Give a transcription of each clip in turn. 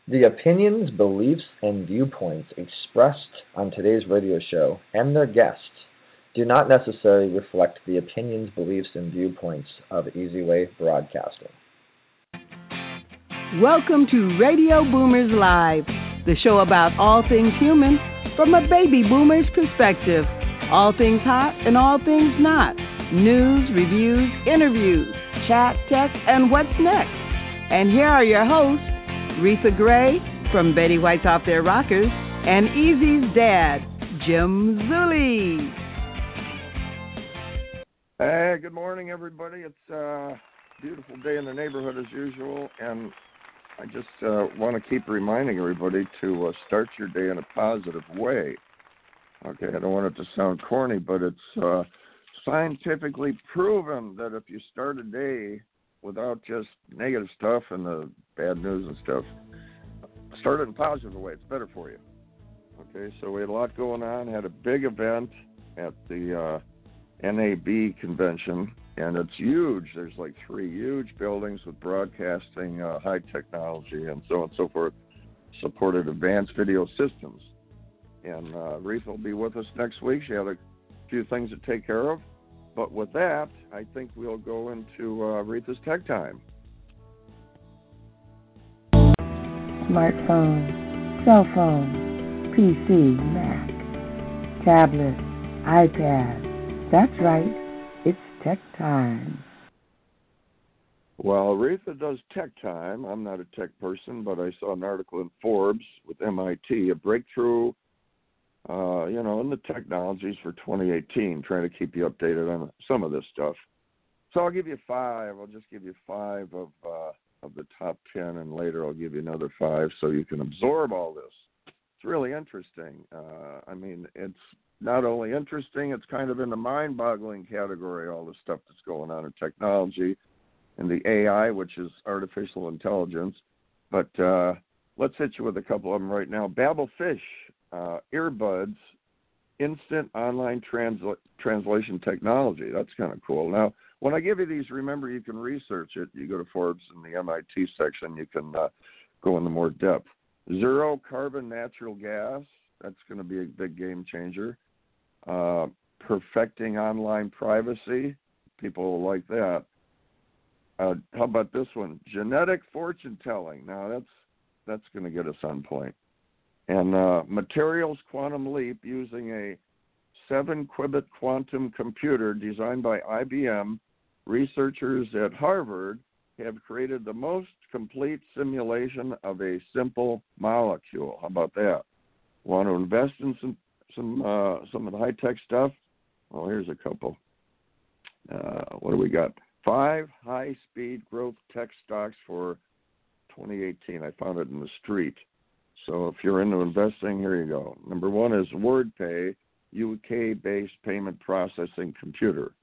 The opinions, beliefs, and viewpoints expressed on today's radio show and their guests do not necessarily reflect the opinions, beliefs, and viewpoints of Easy Way Broadcasting. Welcome to Radio Boomers Live, the show about all things human from a baby boomer's perspective. All things hot and all things not. News, reviews, interviews, chat, tech, and what's next. And here are your hosts, Retha Gray from Betty White's Off Their Rockers and Easy's dad, Jim Zulli. Hey, good morning, everybody. It's a beautiful day in the neighborhood as usual, and I just want to keep reminding everybody to start your day in a positive way. Okay, I don't want it to sound corny, but it's scientifically proven that if you start a day without just negative stuff and the bad news and stuff, start it in a positive way. It's better for you. Okay, so we had a lot going on. Had a big event at the NAB convention, and it's huge. There's like 3 huge buildings with broadcasting, high technology, and so on and so forth, supported advanced video systems. And Retha will be with us next week. She had a few things to take care of. But with that, I think we'll go into Retha's Tech Time. Smartphone, cell phone, PC, Mac, tablet, iPad. That's right. It's Tech Time. Well, Retha does Tech Time. I'm not a tech person, but I saw an article in Forbes with MIT, a breakthrough in the technologies for 2018, trying to keep you updated on some of this stuff. So I'll give you 5. I'll just give you 5 of the top 10, and later I'll give you another 5 so you can absorb all this. It's really interesting. It's not only interesting, it's kind of in the mind-boggling category, all the stuff that's going on in technology and the AI, which is artificial intelligence. But let's hit you with a couple of them right now. Babelfish. Earbuds, instant online translation technology. That's kind of cool. Now, when I give you these, remember you can research it. You go to Forbes in the MIT section. You can go into more depth. Zero carbon natural gas. That's going to be a big game changer. Perfecting online privacy. People will like that. How about this one? Genetic fortune telling. Now, that's going to get us on point. And materials quantum leap using a 7-qubit quantum computer designed by IBM. Researchers at Harvard have created the most complete simulation of a simple molecule. How about that? Want to invest in some of the high-tech stuff? Well, here's a couple. What do we got? 5 high-speed growth tech stocks for 2018. I found it in the street. So if you're into investing, here you go. Number 1 is WordPay, UK-based payment processing computer.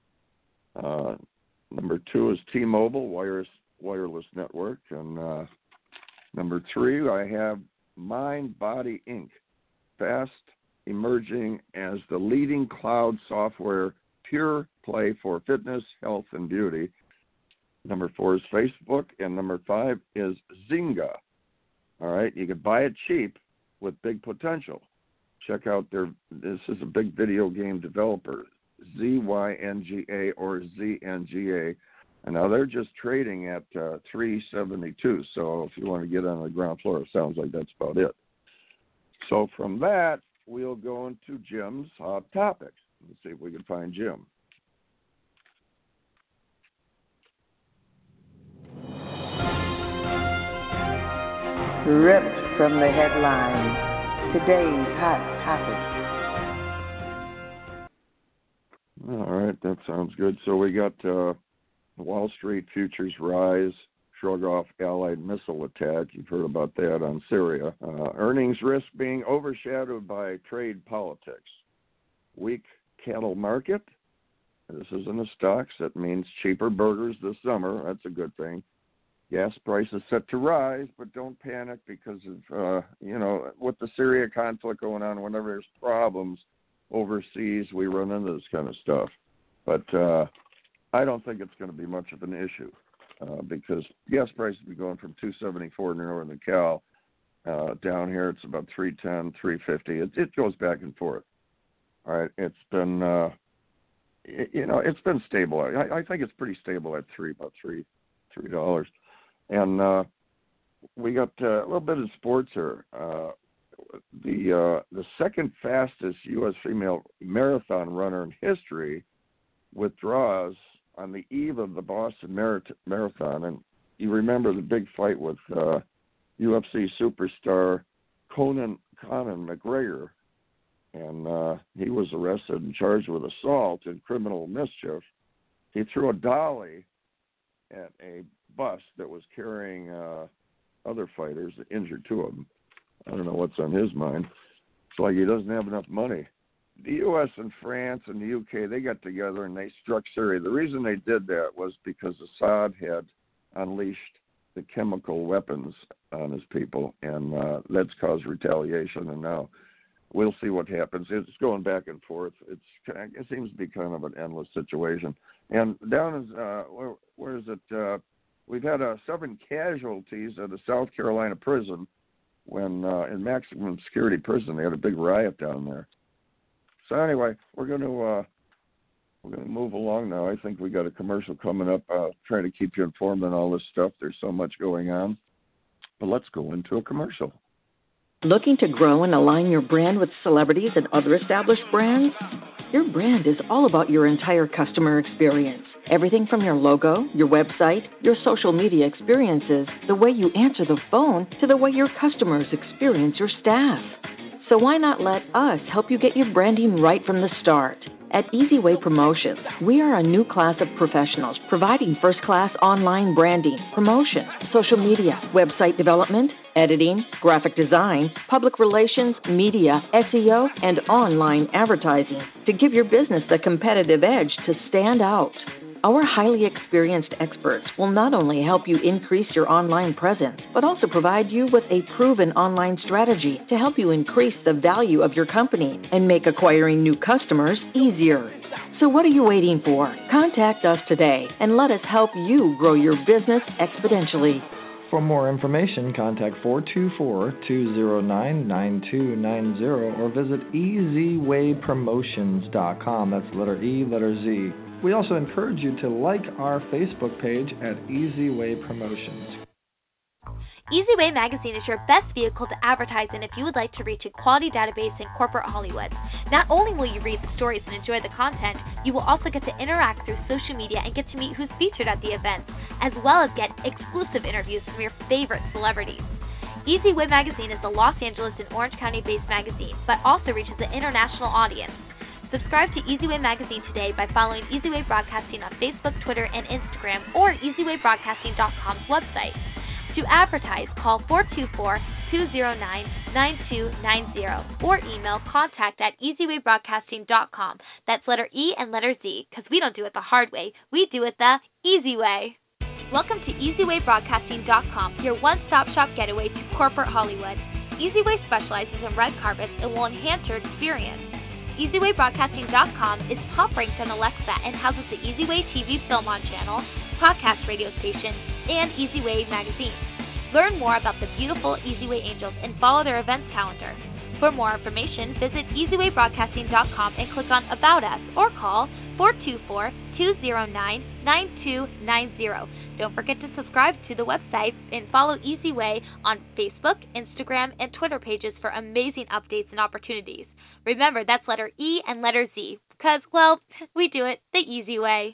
Number 2 is T-Mobile, wireless network. And number 3, I have MindBody Inc., fast emerging as the leading cloud software pure play for fitness, health, and beauty. Number 4 is Facebook, and number 5 is Zynga. All right, you could buy it cheap with big potential. Check out this is a big video game developer, Zynga or ZNGA. And now they're just trading at 372. So if you want to get on the ground floor, it sounds like that's about it. So from that, we'll go into Jim's hot topics. Let's see if we can find Jim. Ripped from the headlines. Today's hot topic. All right, that sounds good. So we got Wall Street futures rise, shrug off Allied missile attack. You've heard about that on Syria. Earnings risk being overshadowed by trade politics. Weak cattle market. This is in the stocks. That means cheaper burgers this summer. That's a good thing. Gas prices set to rise, but don't panic because of, with the Syria conflict going on, whenever there's problems overseas, we run into this kind of stuff. But I don't think it's going to be much of an issue because gas prices will be going from $2.74 in Northern Cal Down here, it's about $310, $350. It goes back and forth. All right, it's been, it's been stable. I think it's pretty stable at about $3. And we got a little bit of sports here. The second fastest U.S. female marathon runner in history withdraws on the eve of the Boston Marathon. And you remember the big fight with UFC superstar Conor McGregor, and he was arrested and charged with assault and criminal mischief. He threw a dolly at a bus that was carrying other fighters, injured two of them. I don't know what's on his mind. It's like he doesn't have enough money. The U.S. and France and the U.K., they got together and they struck Syria. The reason they did that was because Assad had unleashed the chemical weapons on his people, and that's caused retaliation. And now we'll see what happens. It's going back and forth. It seems to be kind of an endless situation. And down is where is it? We've had 7 casualties at a South Carolina prison when in maximum security prison they had a big riot down there. So anyway, we're going to move along now. I think we got a commercial coming up. Trying to keep you informed on all this stuff. There's so much going on. But let's go into a commercial. Looking to grow and align your brand with celebrities and other established brands? Your brand is all about your entire customer experience. Everything from your logo, your website, your social media experiences, the way you answer the phone, to the way your customers experience your staff. So why not let us help you get your branding right from the start? At EasyWay Promotions, we are a new class of professionals providing first-class online branding, promotion, social media, website development, editing, graphic design, public relations, media, SEO, and online advertising to give your business the competitive edge to stand out. Our highly experienced experts will not only help you increase your online presence, but also provide you with a proven online strategy to help you increase the value of your company and make acquiring new customers easier. So what are you waiting for? Contact us today and let us help you grow your business exponentially. For more information, contact 424-209-9290 or visit easywaypromotions.com. That's letter E, letter Z. We also encourage you to like our Facebook page at EasyWay Promotions. EasyWay Magazine is your best vehicle to advertise in if you would like to reach a quality database in corporate Hollywood. Not only will you read the stories and enjoy the content, you will also get to interact through social media and get to meet who's featured at the event, as well as get exclusive interviews from your favorite celebrities. EasyWay Magazine is a Los Angeles and Orange County-based magazine, but also reaches an international audience. Subscribe to EasyWay Magazine today by following EasyWay Broadcasting on Facebook, Twitter, and Instagram, or EasyWayBroadcasting.com's website. To advertise, call 424-209-9290 or email contact@EasyWayBroadcasting.com. That's letter E and letter Z, because we don't do it the hard way. We do it the easy way. Welcome to EasyWayBroadcasting.com, your one-stop shop getaway to corporate Hollywood. EasyWay specializes in red carpets and will enhance your experience. EasyWayBroadcasting.com is top-ranked on Alexa and houses the EasyWay TV Film On channel, podcast radio station, and EasyWay magazine. Learn more about the beautiful EasyWay Angels and follow their events calendar. For more information, visit EasyWayBroadcasting.com and click on About Us or call 424-209-9290. Don't forget to subscribe to the website and follow EasyWay on Facebook, Instagram, and Twitter pages for amazing updates and opportunities. Remember, that's letter E and letter Z, because, well, we do it the easy way.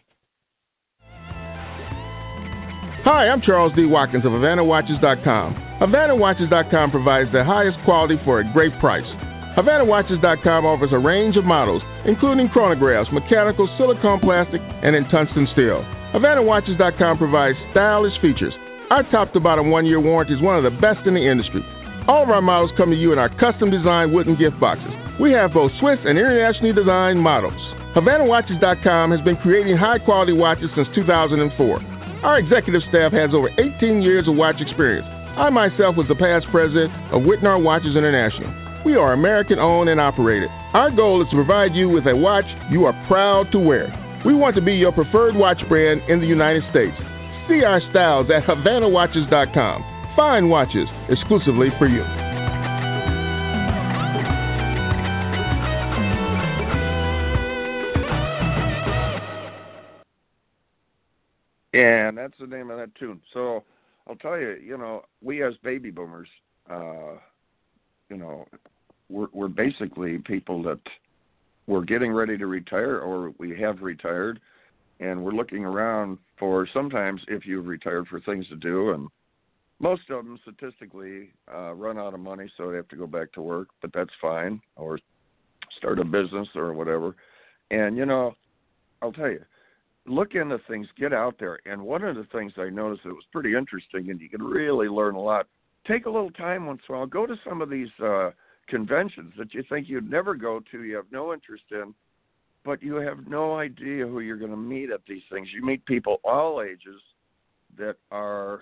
Hi, I'm Charles D. Watkins of HavanaWatches.com. HavanaWatches.com provides the highest quality for a great price. HavanaWatches.com offers a range of models, including chronographs, mechanical, silicone plastic, and in tungsten steel. HavanaWatches.com provides stylish features. Our top-to-bottom 1-year warranty is one of the best in the industry. All of our models come to you in our custom-designed wooden gift boxes. We have both Swiss and internationally designed models. HavanaWatches.com has been creating high-quality watches since 2004. Our executive staff has over 18 years of watch experience. I myself was the past president of Whitnall Watches International. We are American-owned and operated. Our goal is to provide you with a watch you are proud to wear. We want to be your preferred watch brand in the United States. See our styles at HavanaWatches.com. Fine watches, exclusively for you. And that's the name of that tune. So I'll tell you, we as baby boomers, we're basically people that we're getting ready to retire or we have retired, and we're looking around for sometimes if you've retired for things to do, and most of them statistically run out of money, so they have to go back to work, but that's fine, or start a business or whatever. And, I'll tell you, look into things, get out there. And one of the things I noticed that was pretty interesting, and you can really learn a lot, take a little time once in a while, go to some of these conventions that you think you'd never go to, you have no interest in, but you have no idea who you're going to meet at these things. You meet people all ages that are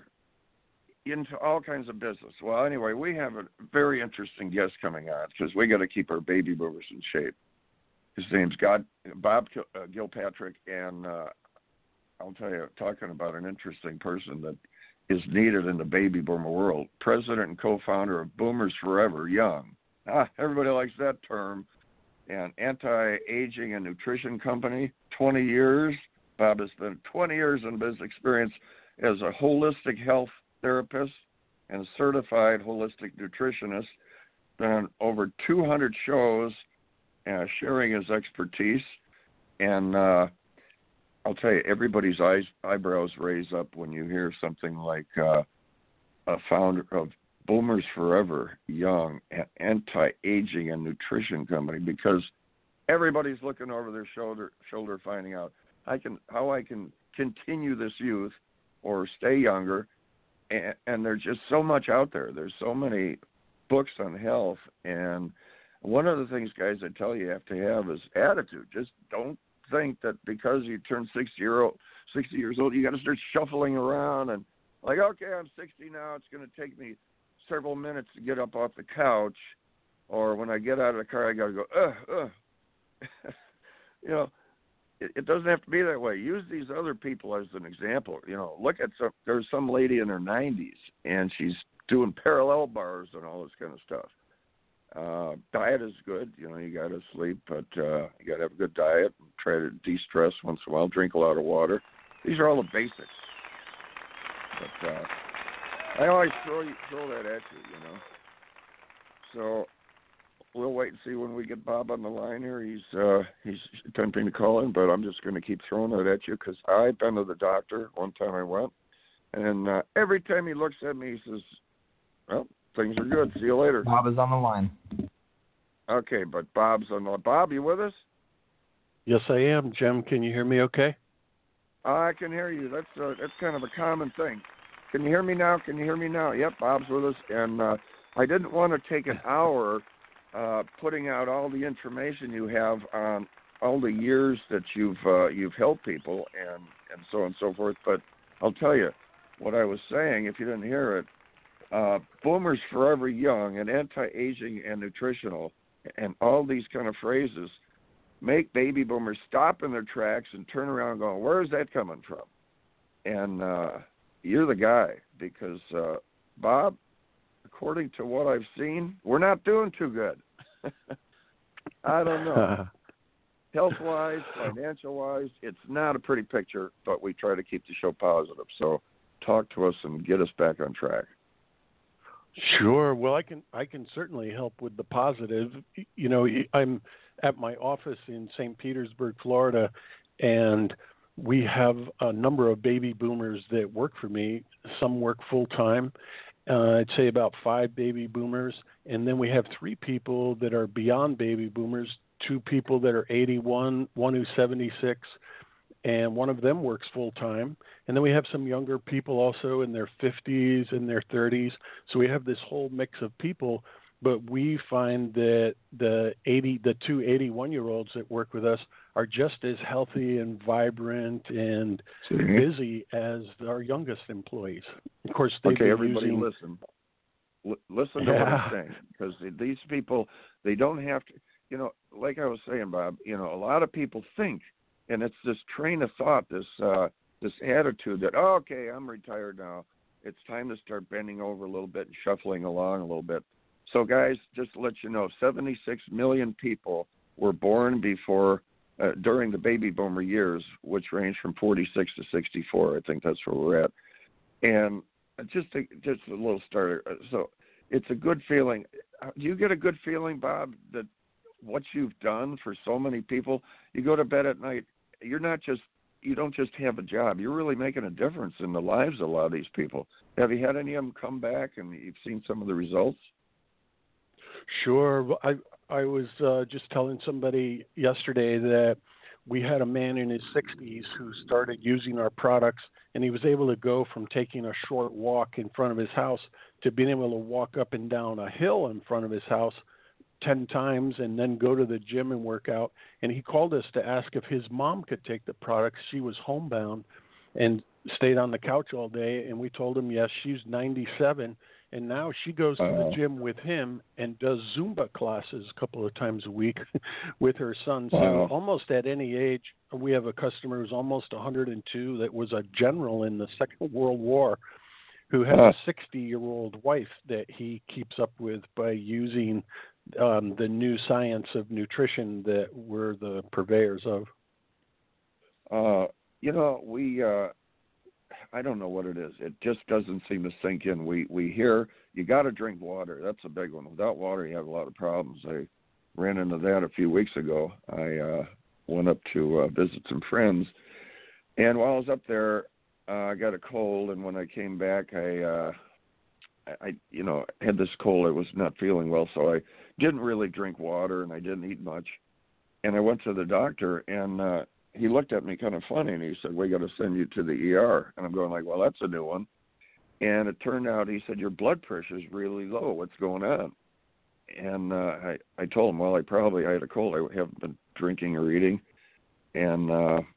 into all kinds of business. Well, anyway, we have a very interesting guest coming on because we got to keep our baby boomers in shape. His name's Bob Gilpatrick, and I'll tell you, talking about an interesting person that is needed in the baby boomer world. President and co-founder of Boomers Forever Young. Everybody likes that term. And anti-aging and nutrition company, 20 years. Bob has spent 20 years in business experience as a holistic health therapist and a certified holistic nutritionist. Been on over 200 shows sharing his expertise. And I'll tell you, everybody's eyebrows raise up when you hear something like a founder of Boomers Forever Young, anti-aging and nutrition company, because everybody's looking over their shoulder finding out how I can continue this youth or stay younger. And there's just so much out there. There's so many books on health. And one of the things, guys, I tell you have to have is attitude. Just don't think that because you turn 60 years old, you got to start shuffling around and like, okay, I'm 60 now. It's going to take me several minutes to get up off the couch, or when I get out of the car, I got to go, it doesn't have to be that way. Use these other people as an example. Look at there's some lady in her 90s, and she's doing parallel bars and all this kind of stuff. Diet is good. You got to sleep, but you got to have a good diet and try to de-stress once in a while, drink a lot of water. These are all the basics. But I always throw that at you, So we'll wait and see when we get Bob on the line here. He's attempting to call in, but I'm just going to keep throwing it at you because I've been to the doctor. One time I went, and every time he looks at me, he says, well, things are good. See you later. Bob is on the line. Okay, but Bob's on the line. Bob, you with us? Yes, I am. Jim, can you hear me okay? I can hear you. That's kind of a common thing. Can you hear me now? Yep, Bob's with us. And I didn't want to take an hour putting out all the information you have on all the years that you've helped people and so on and so forth. But I'll tell you what I was saying, if you didn't hear it, Boomers Forever Young and anti-aging and nutritional and all these kind of phrases make baby boomers stop in their tracks and turn around and go, where is that coming from? And you're the guy because, Bob, according to what I've seen, we're not doing too good. I don't know. Health-wise, financial-wise, it's not a pretty picture, but we try to keep the show positive. So talk to us and get us back on track. Sure. Well, I can certainly help with the positive. I'm at my office in St. Petersburg, Florida, and we have a number of baby boomers that work for me. Some work full-time. I'd say about 5 baby boomers. And then we have 3 people that are beyond baby boomers, 2 people that are 81, one who's 76, and one of them works full-time. And then we have some younger people also in their 50s and their 30s. So we have this whole mix of people. But we find that the 2 81-year-olds that work with us are just as healthy and vibrant and busy as our youngest employees. Of course, everybody listen. Listen to what I'm saying, because these people, they don't have to, like I was saying, Bob, a lot of people think, and it's this train of thought, this attitude that, okay, I'm retired now, it's time to start bending over a little bit and shuffling along a little bit. So, guys, just to let you know, 76 million people were born before during the baby boomer years, which range from 46 to 64. I think that's where we're at. And just a little starter. So it's a good feeling. Do you get a good feeling, Bob, that what you've done for so many people? You go to bed at night, you don't just have a job. You're really making a difference in the lives of a lot of these people. Have you had any of them come back and you've seen some of the results? Sure. I was just telling somebody yesterday that we had a man in his 60s who started using our products, and he was able to go from taking a short walk in front of his house to being able to walk up and down a hill in front of his house 10 times and then go to the gym and work out. And he called us to ask if his mom could take the products. She was homebound and stayed on the couch all day, and we told him, yes, she's 97. And now she goes to the gym with him and does Zumba classes a couple of times a week with her son. So almost at any age, we have a customer who's almost 102 that was a general in the Second World War who has a 60-year-old wife that he keeps up with by using the new science of nutrition that we're the purveyors of. I don't know what it is. It just doesn't seem to sink in. We hear you got to drink water. That's a big one. Without water, you have a lot of problems. I ran into that a few weeks ago. I went up to visit some friends, and while I was up there, I got a cold. And when I came back, I had this cold. I was not feeling well, so I didn't really drink water, and I didn't eat much. And I went to the doctor, and he looked at me kind of funny, and he said, we got to send you to the ER. And I'm going like, well, that's a new one. And it turned out, he said, your blood pressure is really low. What's going on? And I told him, well, I had a cold. I haven't been drinking or eating, and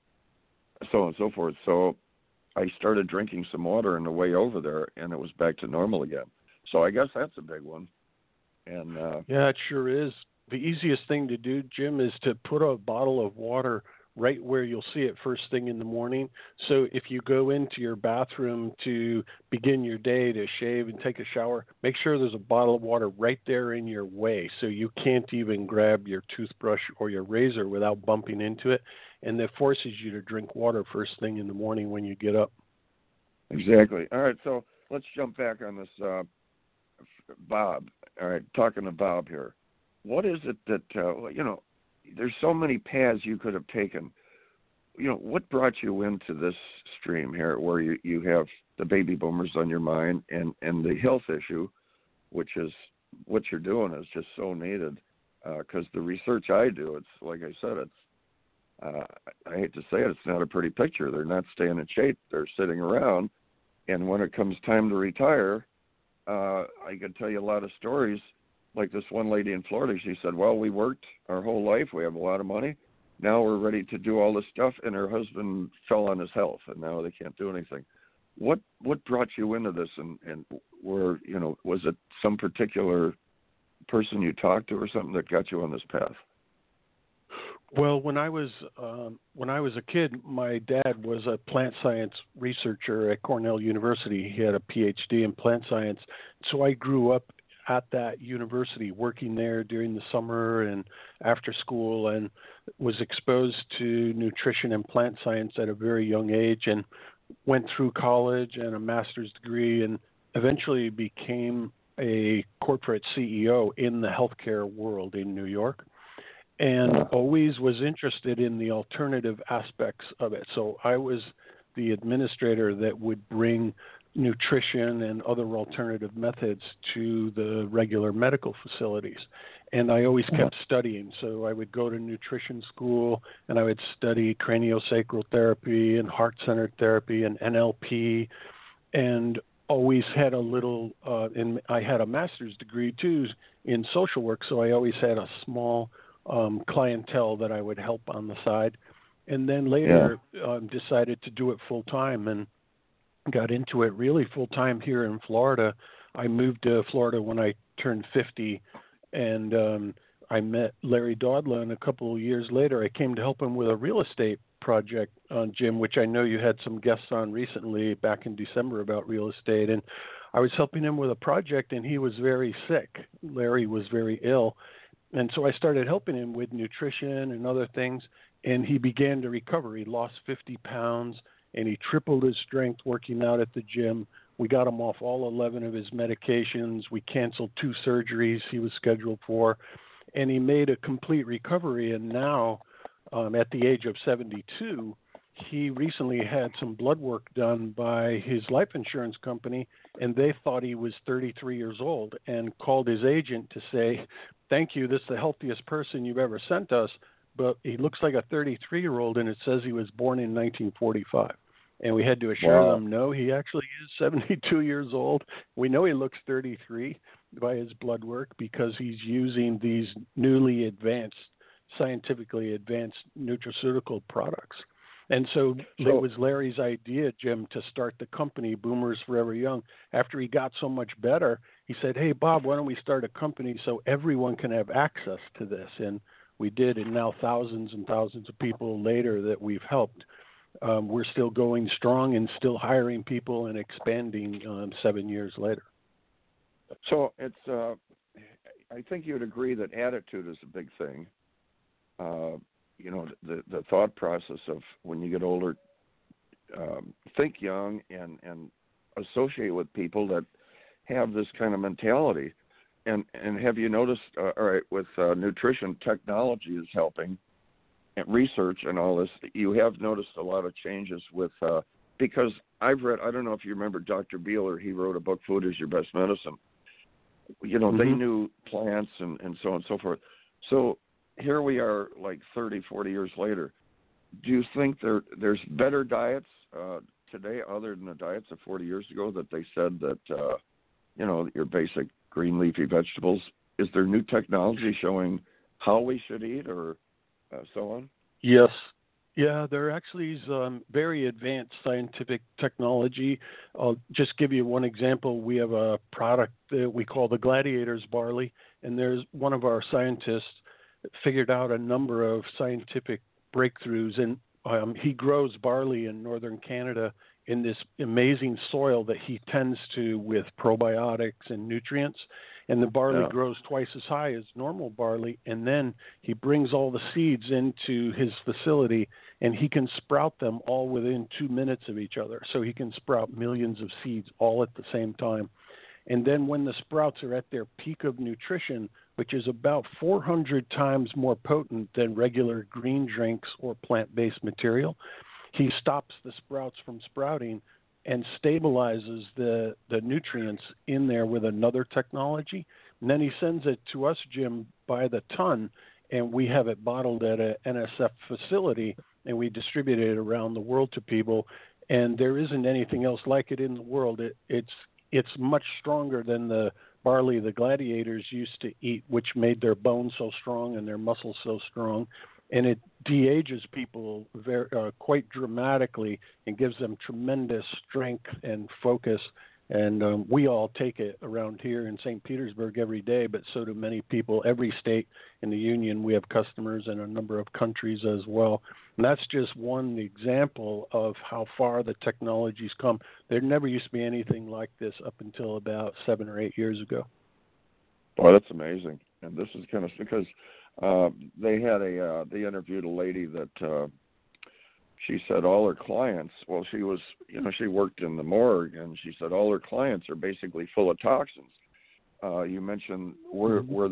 so on and so forth. So I started drinking some water on the way over there, and it was back to normal again. So I guess that's a big one. And yeah, it sure is. The easiest thing to do, Jim, is to put a bottle of water right where you'll see it first thing in the morning. So if you go into your bathroom to begin your day, to shave and take a shower, make sure there's a bottle of water right there in your way so you can't even grab your toothbrush or your razor without bumping into it. And that forces you to drink water first thing in the morning when you get up. Exactly. All right, so let's jump back on this, Bob. All right, talking to Bob here. What is it that, there's so many paths you could have taken. What brought you into this stream here where you have the baby boomers on your mind and the health issue, which is what you're doing is just so needed because the research I do, it's like I said, it's I hate to say it, it's not a pretty picture. They're not staying in shape. They're sitting around. And when it comes time to retire, I could tell you a lot of stories. Like this one lady in Florida, she said, well, we worked our whole life. We have a lot of money. Now we're ready to do all this stuff. And her husband fell on his health, and now they can't do anything. What brought you into this? And were, was it some particular person you talked to or something that got you on this path? Well, when I was a kid, my dad was a plant science researcher at Cornell University. He had a PhD in plant science. So I grew up at that university, working there during the summer and after school, and was exposed to nutrition and plant science at a very young age, and went through college and a master's degree, and eventually became a corporate CEO in the healthcare world in New York, and always was interested in the alternative aspects of it. So I was the administrator that would bring nutrition and other alternative methods to the regular medical facilities. And I always kept studying. So I would go to nutrition school and I would study craniosacral therapy and heart-centered therapy and NLP, and always had a little, and I had a master's degree too in social work. So I always had a small clientele that I would help on the side. And then later decided to do it full time and got into it really full time here in Florida. I moved to Florida when I turned 50 and I met Larry Dodla, and a couple of years later, I came to help him with a real estate project, Jim, which I know you had some guests on recently back in December about real estate. And I was helping him with a project, and he was very sick. Larry was very ill. And so I started helping him with nutrition and other things, and he began to recover. He lost 50 pounds, and he tripled his strength working out at the gym. We got him off all 11 of his medications. We canceled 2 surgeries he was scheduled for, and he made a complete recovery. And now, at the age of 72, he recently had some blood work done by his life insurance company, and they thought he was 33 years old and called his agent to say, thank you, this is the healthiest person you've ever sent us, but he looks like a 33-year-old, and it says he was born in 1945. And we had to assure them, no, he actually is 72 years old. We know he looks 33 by his blood work because he's using these newly advanced, scientifically advanced nutraceutical products. And so it was Larry's idea, Jim, to start the company, Boomers Forever Young. After he got so much better, he said, hey, Bob, why don't we start a company so everyone can have access to this? And we did, and now thousands and thousands of people later that we've helped. We're still going strong and still hiring people and expanding 7 years later. So it's, I think you'd agree that attitude is a big thing. You know, the thought process of when you get older, think young and associate with people that have this kind of mentality. And have you noticed, all right, with nutrition, technology is helping, and research and all this, you have noticed a lot of changes with, because I've read, I don't know if you remember Dr. Beeler, he wrote a book, Food is Your Best Medicine. You know, they knew plants and so on and so forth. So here we are like 30, 40 years later. Do you think there's better diets today other than the diets of 40 years ago that they said that, you know, your basic green leafy vegetables? Is there new technology showing how we should eat or so on? Yes. Yeah, there actually is very advanced scientific technology. I'll just give you one example. We have a product that we call the Gladiators barley, and there's one of our scientists figured out a number of scientific breakthroughs, and he grows barley in northern Canada in this amazing soil that he tends to with probiotics and nutrients, and the barley grows twice as high as normal barley, and then he brings all the seeds into his facility, and he can sprout them all within 2 minutes of each other, so he can sprout millions of seeds all at the same time. And then when the sprouts are at their peak of nutrition, which is about 400 times more potent than regular green drinks or plant-based material, he stops the sprouts from sprouting and stabilizes the nutrients in there with another technology. And then he sends it to us, Jim, by the ton, and we have it bottled at a NSF facility, and we distribute it around the world to people. And there isn't anything else like it in the world. It's much stronger than the barley the gladiators used to eat, which made their bones so strong and their muscles so strong. And it de-ages people quite dramatically and gives them tremendous strength and focus. And we all take it around here in St. Petersburg every day, but so do many people. Every state in the union, we have customers in a number of countries as well. And that's just one example of how far the technology's come. There never used to be anything like this up until about 7 or 8 years ago. Well, that's amazing. And this is kind of because they interviewed a lady that she said all her clients, well, she was, you know, she worked in the morgue, and she said all her clients are basically full of toxins. You mentioned where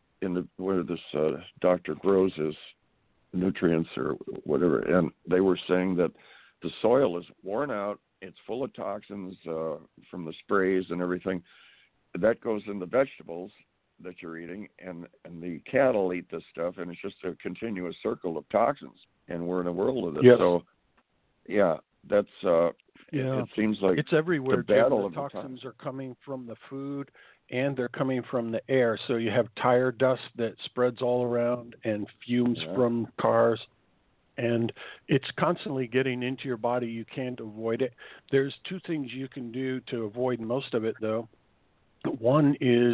this doctor grows his nutrients or whatever, and they were saying that the soil is worn out, it's full of toxins from the sprays and everything. That goes in the vegetables that you're eating, and the cattle eat this stuff, and it's just a continuous circle of toxins, and we're in a world of this. Yes. So, yeah, that's it seems like it's everywhere. The battle the toxins are coming from the food, and they're coming from the air. So you have tire dust that spreads all around, and fumes from cars, and it's constantly getting into your body. You can't avoid it. There's 2 things you can do to avoid most of it, though. One is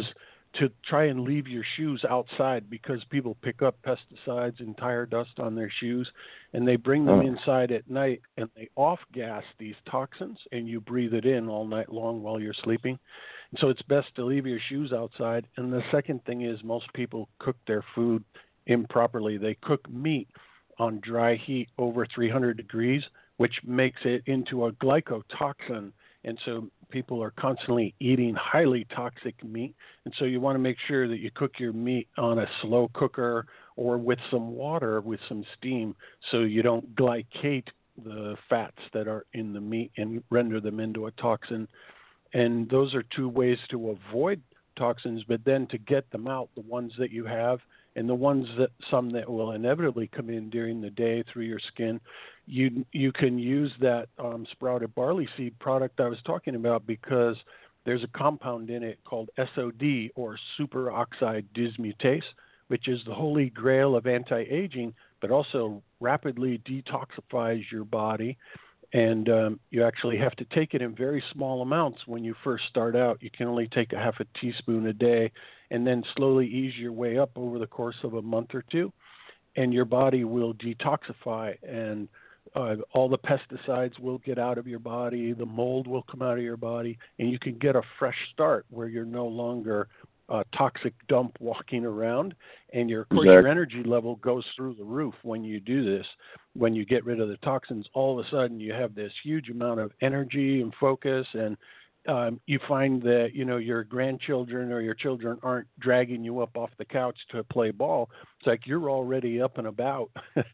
to try and leave your shoes outside, because people pick up pesticides and tire dust on their shoes, and they bring them inside at night, and they off-gas these toxins, and you breathe it in all night long while you're sleeping. And so it's best to leave your shoes outside. And the second thing is, most people cook their food improperly. They cook meat on dry heat over 300 degrees, which makes it into a glycotoxin. And so people are constantly eating highly toxic meat. And so you want to make sure that you cook your meat on a slow cooker or with some water, with some steam, so you don't glycate the fats that are in the meat and render them into a toxin. And those are two ways to avoid toxins, but then to get them out, the ones that you have and the ones that some that will inevitably come in during the day through your skin, you can use that sprouted barley seed product I was talking about, because there's a compound in it called SOD, or superoxide dismutase, which is the holy grail of anti-aging, but also rapidly detoxifies your body. And you actually have to take it in very small amounts when you first start out. You can only take a half a teaspoon a day, and then slowly ease your way up over the course of a month or two, and your body will detoxify, and all the pesticides will get out of your body, the mold will come out of your body, and you can get a fresh start where you're no longer a toxic dump walking around, and your energy level goes through the roof when you do this. When you get rid of the toxins, all of a sudden you have this huge amount of energy and focus, and you find that, your grandchildren or your children aren't dragging you up off the couch to play ball. It's like you're already up and about,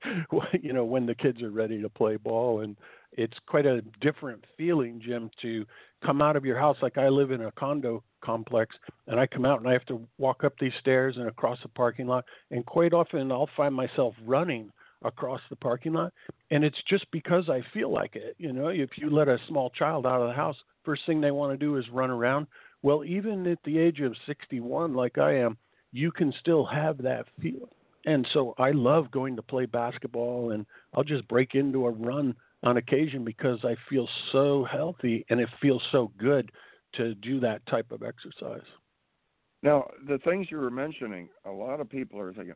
when the kids are ready to play ball. And it's quite a different feeling, Jim, to come out of your house. Like I live in a condo complex, and I come out and I have to walk up these stairs and across the parking lot. And quite often I'll find myself running across the parking lot. And it's just because I feel like it. If you let a small child out of the house, first thing they want to do is run around. Well, even at the age of 61, like I am, you can still have that feeling. And so I love going to play basketball, and I'll just break into a run on occasion because I feel so healthy, and it feels so good to do that type of exercise. Now, the things you were mentioning, a lot of people are thinking,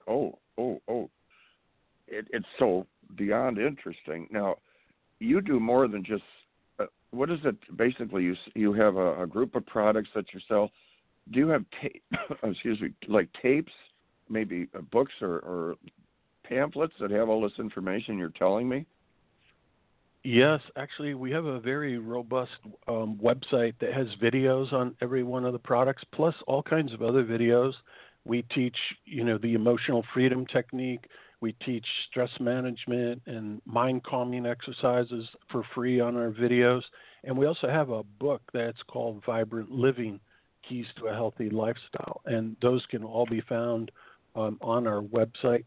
it's so beyond interesting. Now, you do more than just, what is it? Basically, you have a group of products that you sell. Do you have like tapes, maybe books or pamphlets that have all this information you're telling me? Yes, actually, we have a very robust website that has videos on every one of the products, plus all kinds of other videos. We teach, the emotional freedom technique. We teach stress management and mind calming exercises for free on our videos. And we also have a book that's called Vibrant Living, Keys to a Healthy Lifestyle. And those can all be found on our website.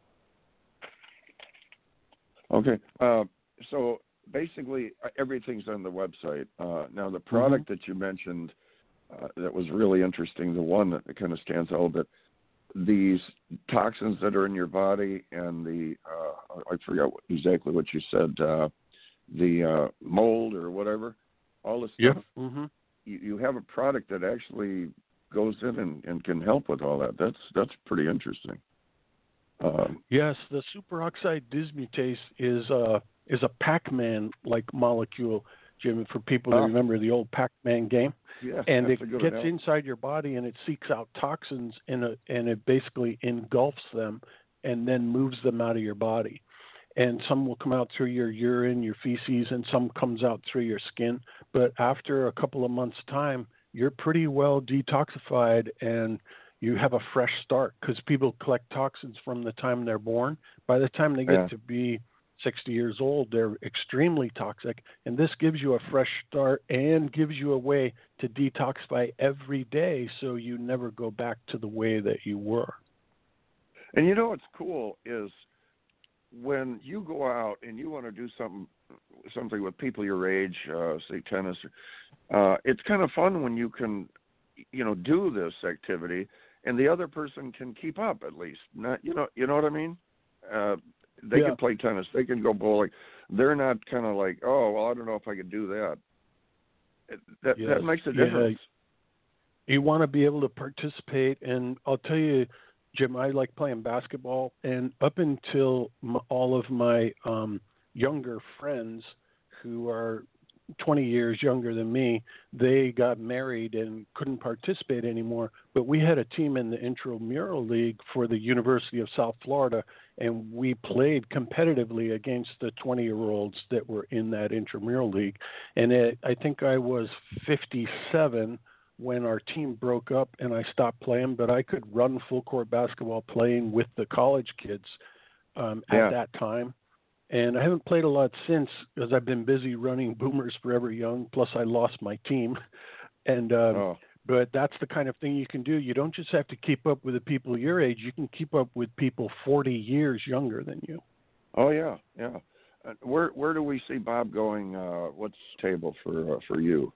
Okay. So basically, everything's on the website. Now, the product that you mentioned that was really interesting, the one that kind of stands out a little bit, these toxins that are in your body and the, I forgot exactly what you said, the mold or whatever, all this stuff. You have a product that actually goes in and can help with all that. That's pretty interesting. Yes, the superoxide dismutase is a Pac-Man-like molecule, Jim, for people that remember the old Pac-Man game. Yeah, and it gets inside your body and it seeks out toxins and it basically engulfs them and then moves them out of your body. And some will come out through your urine, your feces, and some comes out through your skin. But after a couple of months' time, you're pretty well detoxified and you have a fresh start, because people collect toxins from the time they're born. By the time they get to be 60 years old, they're extremely toxic, and this gives you a fresh start and gives you a way to detoxify every day so you never go back to the way that you were. And what's cool is when you go out and you want to do something with people your age, say tennis, it's kind of fun when you can, do this activity and the other person can keep up at least. Not, you know what I mean? They can play tennis. They can go bowling. They're not kind of like, oh, well, I don't know if I could do that. That makes a difference. you want to be able to participate. And I'll tell you, Jim, I like playing basketball, and up until all of my younger friends who are 20 years younger than me, they got married and couldn't participate anymore. But we had a team in the Intramural League for the University of South Florida, and we played competitively against the 20-year-olds that were in that Intramural League. And I think I was 57 when our team broke up and I stopped playing, but I could run full court basketball playing with the college kids at that time. And I haven't played a lot since because I've been busy running Boomers Forever Young, plus I lost my team. And but that's the kind of thing you can do. You don't just have to keep up with the people your age. You can keep up with people 40 years younger than you. Oh, yeah, yeah. Where do we see Bob going? What's the table for you?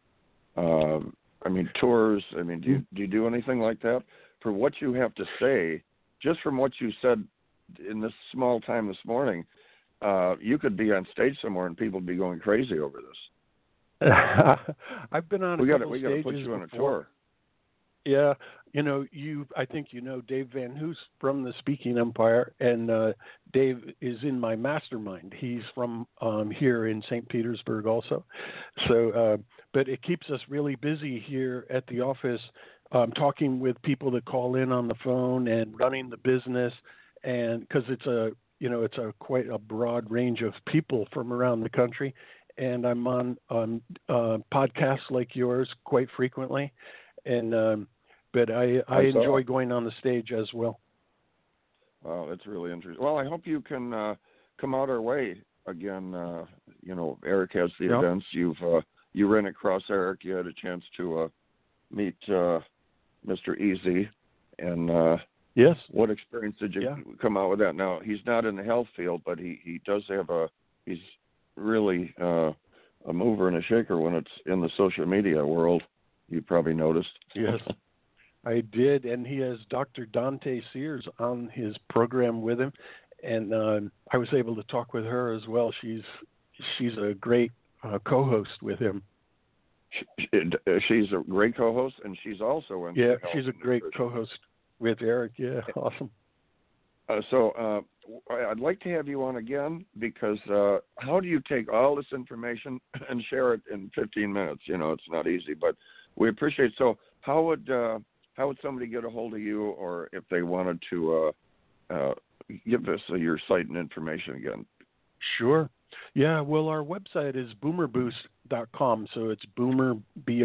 I mean, tours. I mean, do you do anything like that? For what you have to say, just from what you said in this small time this morning, you could be on stage somewhere and people would be going crazy over this. I've been on we a got to put you on a tour. Yeah, I think Dave Van Hoos from the Speaking Empire, and Dave is in my mastermind. He's from here in St. Petersburg also. So, but it keeps us really busy here at the office, talking with people that call in on the phone and running the business, and because it's a quite a broad range of people from around the country, and I'm on podcasts like yours quite frequently, and but I enjoy going on the stage as well. Wow, that's really interesting. Well, I hope you can come out our way again. Eric has the events. You ran across Eric. You had a chance to meet Mr. Easy, and yes. What experience did you come out with that? Now, he's not in the health field, but he does have he's really a mover and a shaker when it's in the social media world. You probably noticed. Yes, I did, and he has Dr. Dante Sears on his program with him, and I was able to talk with her as well. She's a great co-host with him. She's a great co-host, and she's also in. Yeah, she's a great co-host with Eric. Yeah, awesome. So I'd like to have you on again because how do you take all this information and share it in 15 minutes? It's not easy, but we appreciate it. So how would somebody get a hold of you, or if they wanted to give us your site and information again? Sure. Yeah, well, our website is boomerboost.com, so it's boomer,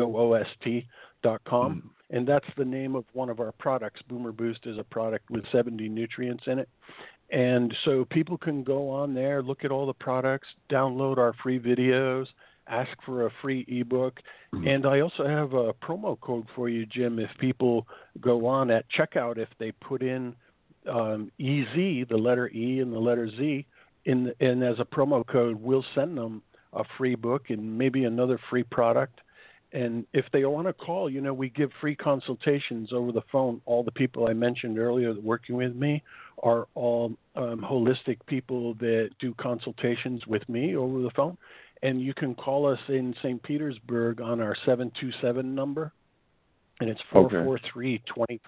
BOOST.com, and that's the name of one of our products. Boomer Boost is a product with 70 nutrients in it, and so people can go on there, look at all the products, download our free videos, ask for a free ebook, and I also have a promo code for you, Jim, if people go on at checkout, if they put in EZ, the letter E and the letter Z, and as a promo code, we'll send them a free book and maybe another free product. And if they want to call, we give free consultations over the phone. All the people I mentioned earlier that working with me are all holistic people that do consultations with me over the phone. And you can call us in St. Petersburg on our 727 number, and it's 443-2500.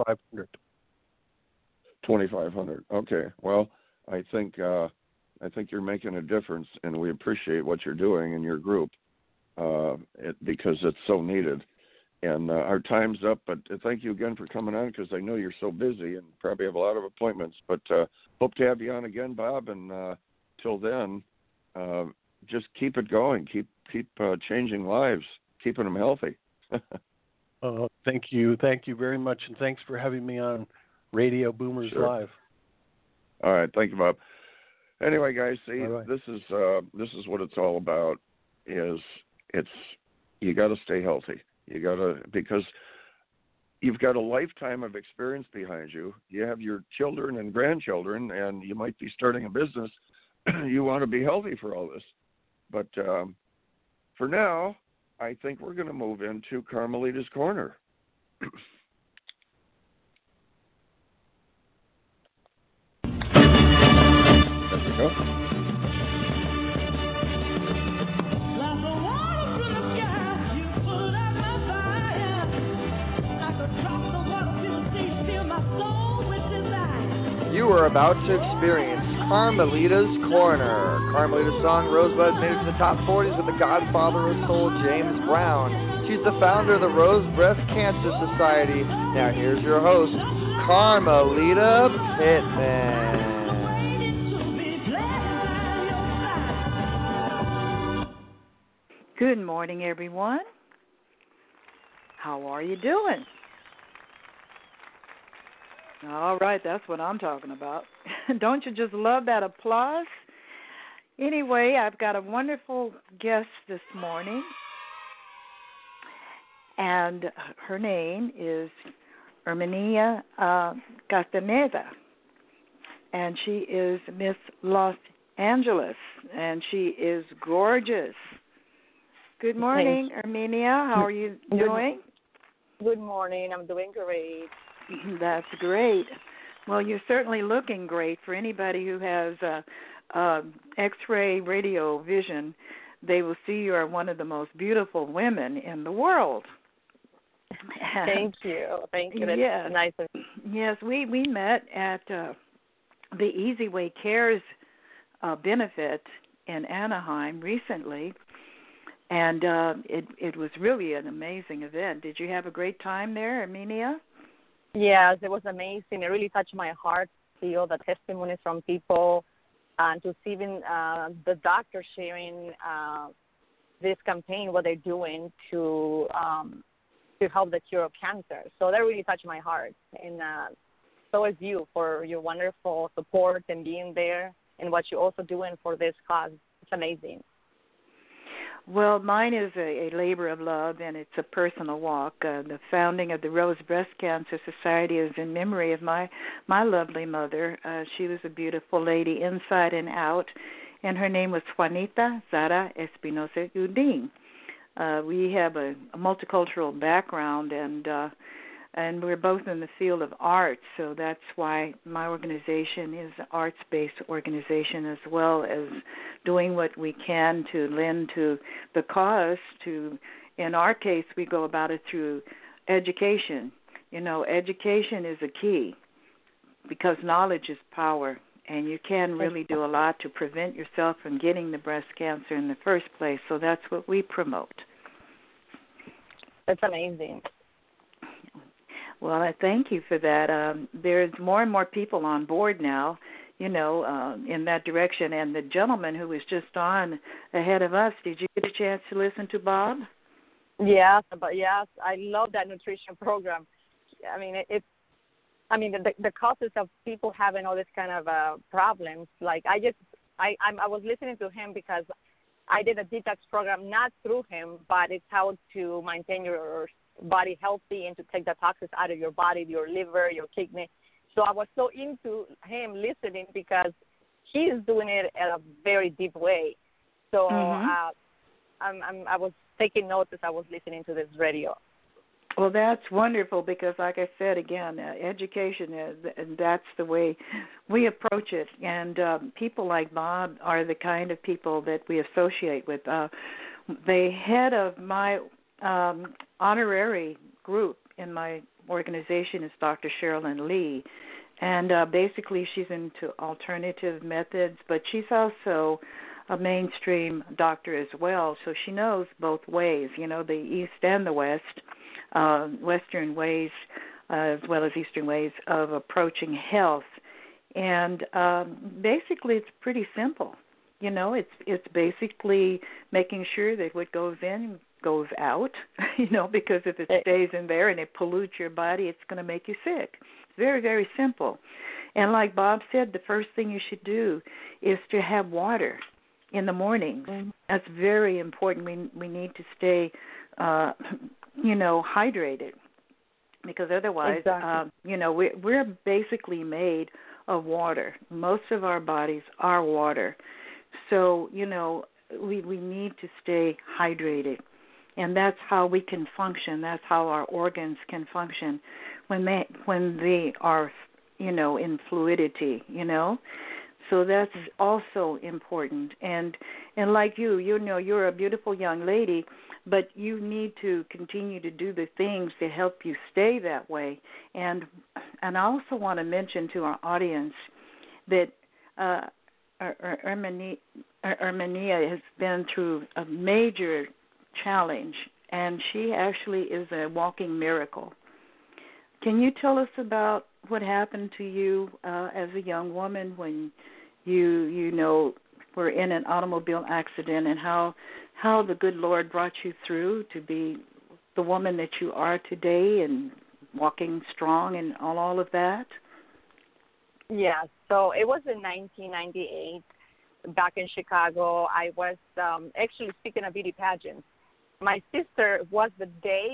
2500. Okay. Well, I think you're making a difference, and we appreciate what you're doing in your group because it's so needed. And our time's up, but thank you again for coming on because I know you're so busy and probably have a lot of appointments. But hope to have you on again, Bob. And till then, just keep it going. Keep changing lives, keeping them healthy. Thank you very much, and thanks for having me on Radio Boomers Live. All right, thank you, Bob. Anyway, guys, see, this is what it's all about. You got to stay healthy. Because you've got a lifetime of experience behind you. You have your children and grandchildren, and you might be starting a business. You want to be healthy for all this. But for now, I think we're going to move into Carmelita's Corner. There we go. You are about to experience Carmelita's Corner. Carmelita's song Rosebud made it to the top 40s with the godfather of soul, James Brown. She's the founder of the Rose Breast Cancer Society. Now here's your host, Carmelita Pittman. Good morning, everyone. How are you doing? All right, that's what I'm talking about. Don't you just love that applause? Anyway, I've got a wonderful guest this morning, and her name is Herminia Castaneda, and she is Miss Los Angeles, and she is gorgeous. Good morning, Herminia. How are you doing? Good morning. I'm doing great. That's great. Well, you're certainly looking great. For anybody who has X-ray radio vision, they will see you are one of the most beautiful women in the world. Thank you. Thank you. That's yes. Nice. Yes, we met at the Easy Way Cares benefit in Anaheim recently. And it was really an amazing event. Did you have a great time there, Herminia? Yes, it was amazing. It really touched my heart to feel the testimonies from people and to see even the doctors sharing this campaign, what they're doing to help the cure of cancer. So that really touched my heart. And so is you for your wonderful support and being there and what you're also doing for this cause. It's amazing. Well, mine is a labor of love, and it's a personal walk. The founding of the Rose Breast Cancer Society is in memory of my lovely mother. She was a beautiful lady inside and out, and her name was Juanita Zara Espinosa Udin. We have a multicultural background, and we're both in the field of arts, so that's why my organization is an arts-based organization, as well as doing what we can to lend to the cause. In our case, we go about it through education. You know, education is a key because knowledge is power, and you can really do a lot to prevent yourself from getting the breast cancer in the first place, so that's what we promote. That's amazing. Well, I thank you for that. There's more and more people on board now, in that direction. And the gentleman who was just on ahead of us, did you get a chance to listen to Bob? Yes, I love that nutrition program. I mean, the causes of people having all this kind of problems. Like I was listening to him because I did a detox program, not through him, but it's how to maintain your body healthy and to take the toxins out of your body, your liver, your kidney. So I was so into him listening because he's doing it in a very deep way. So I was taking notes as I was listening to this radio. Well, that's wonderful because, like I said, again, education, and that's the way we approach it. And people like Bob are the kind of people that we associate with. The head of my honorary group in my organization is Dr. Sherilyn Lee, and basically she's into alternative methods, but she's also a mainstream doctor as well, so she knows both ways, the East and the West, Western ways as well as Eastern ways of approaching health. And basically it's pretty simple. It's basically making sure that what goes in goes out, because if it stays in there and it pollutes your body, it's going to make you sick. It's very, very simple. And like Bob said, the first thing you should do is to have water in the mornings. Mm-hmm. That's very important. We need to stay, hydrated, because otherwise, we're basically made of water. Most of our bodies are water. So, we need to stay hydrated. And that's how we can function. That's how our organs can function when they are, in fluidity, So that's also important. And like you know, you're a beautiful young lady, but you need to continue to do the things to help you stay that way. And I also want to mention to our audience that Erminia has been through a major challenge, and she actually is a walking miracle. Can you tell us about what happened to you as a young woman when you know were in an automobile accident, and how the good Lord brought you through to be the woman that you are today and walking strong and all of that? Yeah, so it was in 1998 back in Chicago. I was actually, speaking of beauty pageants, my sister was the day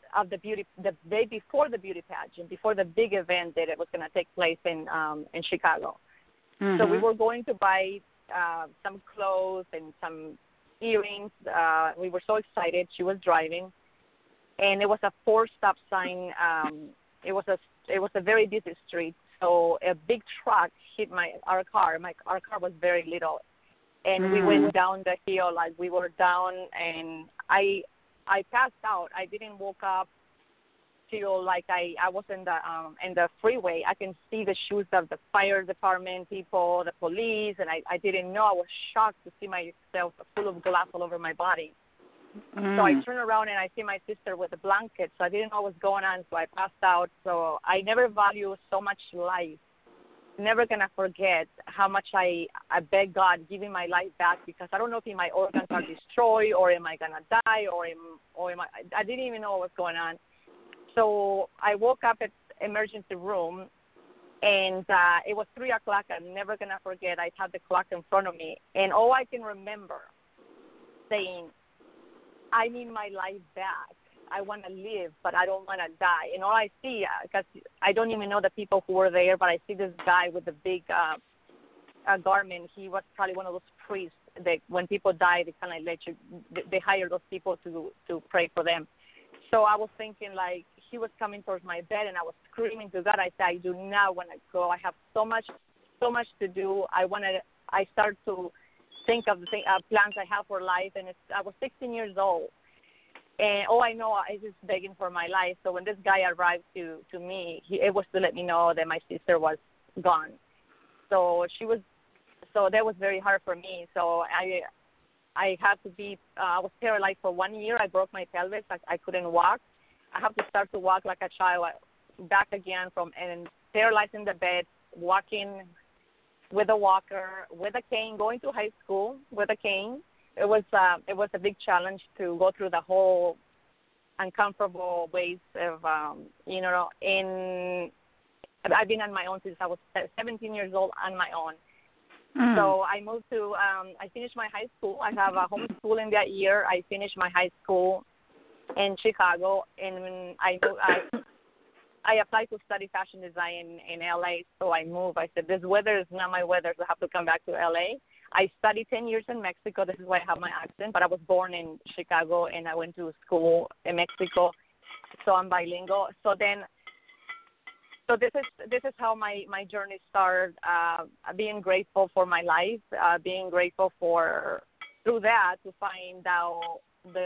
the day before the beauty pageant, before the big event that it was going to take place in Chicago. Mm-hmm. So we were going to buy some clothes and some earrings. We were so excited. She was driving, and it was a 4-stop sign. It was a very busy street. So a big truck hit our car. Our car was very little, and we went down the hill. Like, we were down, and I passed out. I didn't wake up till like I was in the freeway. I can see the shoes of the fire department people, the police, and I didn't know. I was shocked to see myself full of glass all over my body. So I turned around and I see my sister with a blanket. So I didn't know what was going on. So I passed out. So I never value so much life. Never gonna forget how much I beg God, give me my life back, because I don't know if my organs are destroyed, or am I gonna die, or am I didn't even know what was going on. So I woke up at emergency room, and it was 3 o'clock. I'm never gonna forget. I had the clock in front of me, and all I can remember saying, I need my life back. I want to live, but I don't want to die. And all I see, because I don't even know the people who were there, but I see this guy with a big garment. He was probably one of those priests that when people die, they kind of they hire those people to pray for them. So I was thinking, like, he was coming towards my bed, and I was screaming to God. I said, I do not want to go. I have so much to do. I started to think of the plans I have for life, and I was 16 years old, and all I know is just begging for my life. So when this guy arrived to me, it was to let me know that my sister was gone. So that was very hard for me. So I had to be. I was paralyzed for 1 year. I broke my pelvis. I couldn't walk. I have to start to walk like a child, back again and paralyzed in the bed, walking with a walker, with a cane, going to high school with a cane. It was a big challenge to go through the whole uncomfortable ways of, I've been on my own since I was 17 years old on my own. So I moved to, I finished my high school. I have a homeschool in that year. I finished my high school in Chicago, and I applied to study fashion design in LA, so I moved. I said, this weather is not my weather, so I have to come back to LA. I studied 10 years in Mexico. This is why I have my accent, but I was born in Chicago, and I went to school in Mexico, so I'm bilingual. So this is how my journey started, being grateful for my life, being grateful through that to find out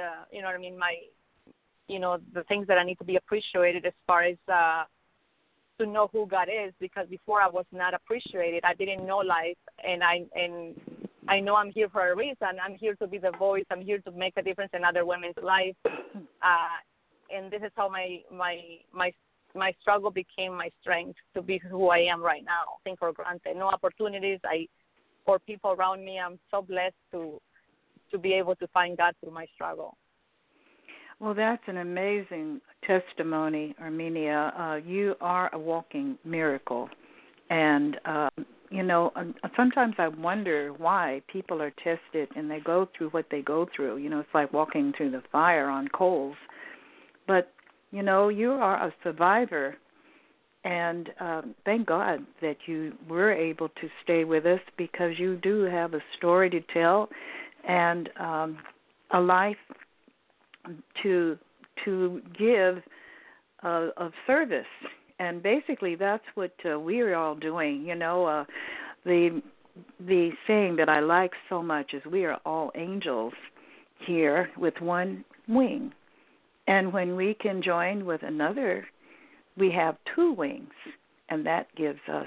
the things that I need to be appreciated, as far as to know who God is, because before I was not appreciated. I didn't know life, and I know I'm here for a reason. I'm here to be the voice. I'm here to make a difference in other women's lives, and this is how my struggle became my strength to be who I am right now. I think for granted, no opportunities. For people around me, I'm so blessed to be able to find God through my struggle. Well, that's an amazing testimony, Erminia. You are a walking miracle. And, sometimes I wonder why people are tested and they go through what they go through. It's like walking through the fire on coals. But, you are a survivor. And thank God that you were able to stay with us, because you do have a story to tell and a life to give of service, and basically that's what we are all doing. The the saying that I like so much is we are all angels here with one wing. And when we can join with another, we have two wings, and that gives us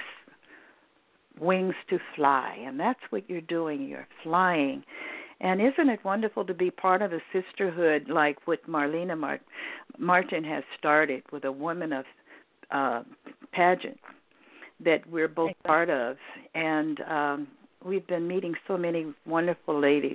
wings to fly. And that's what you're doing. You're flying. And isn't it wonderful to be part of a sisterhood like what Marlena Martin has started with a woman of pageant that we're both part of. And we've been meeting so many wonderful ladies.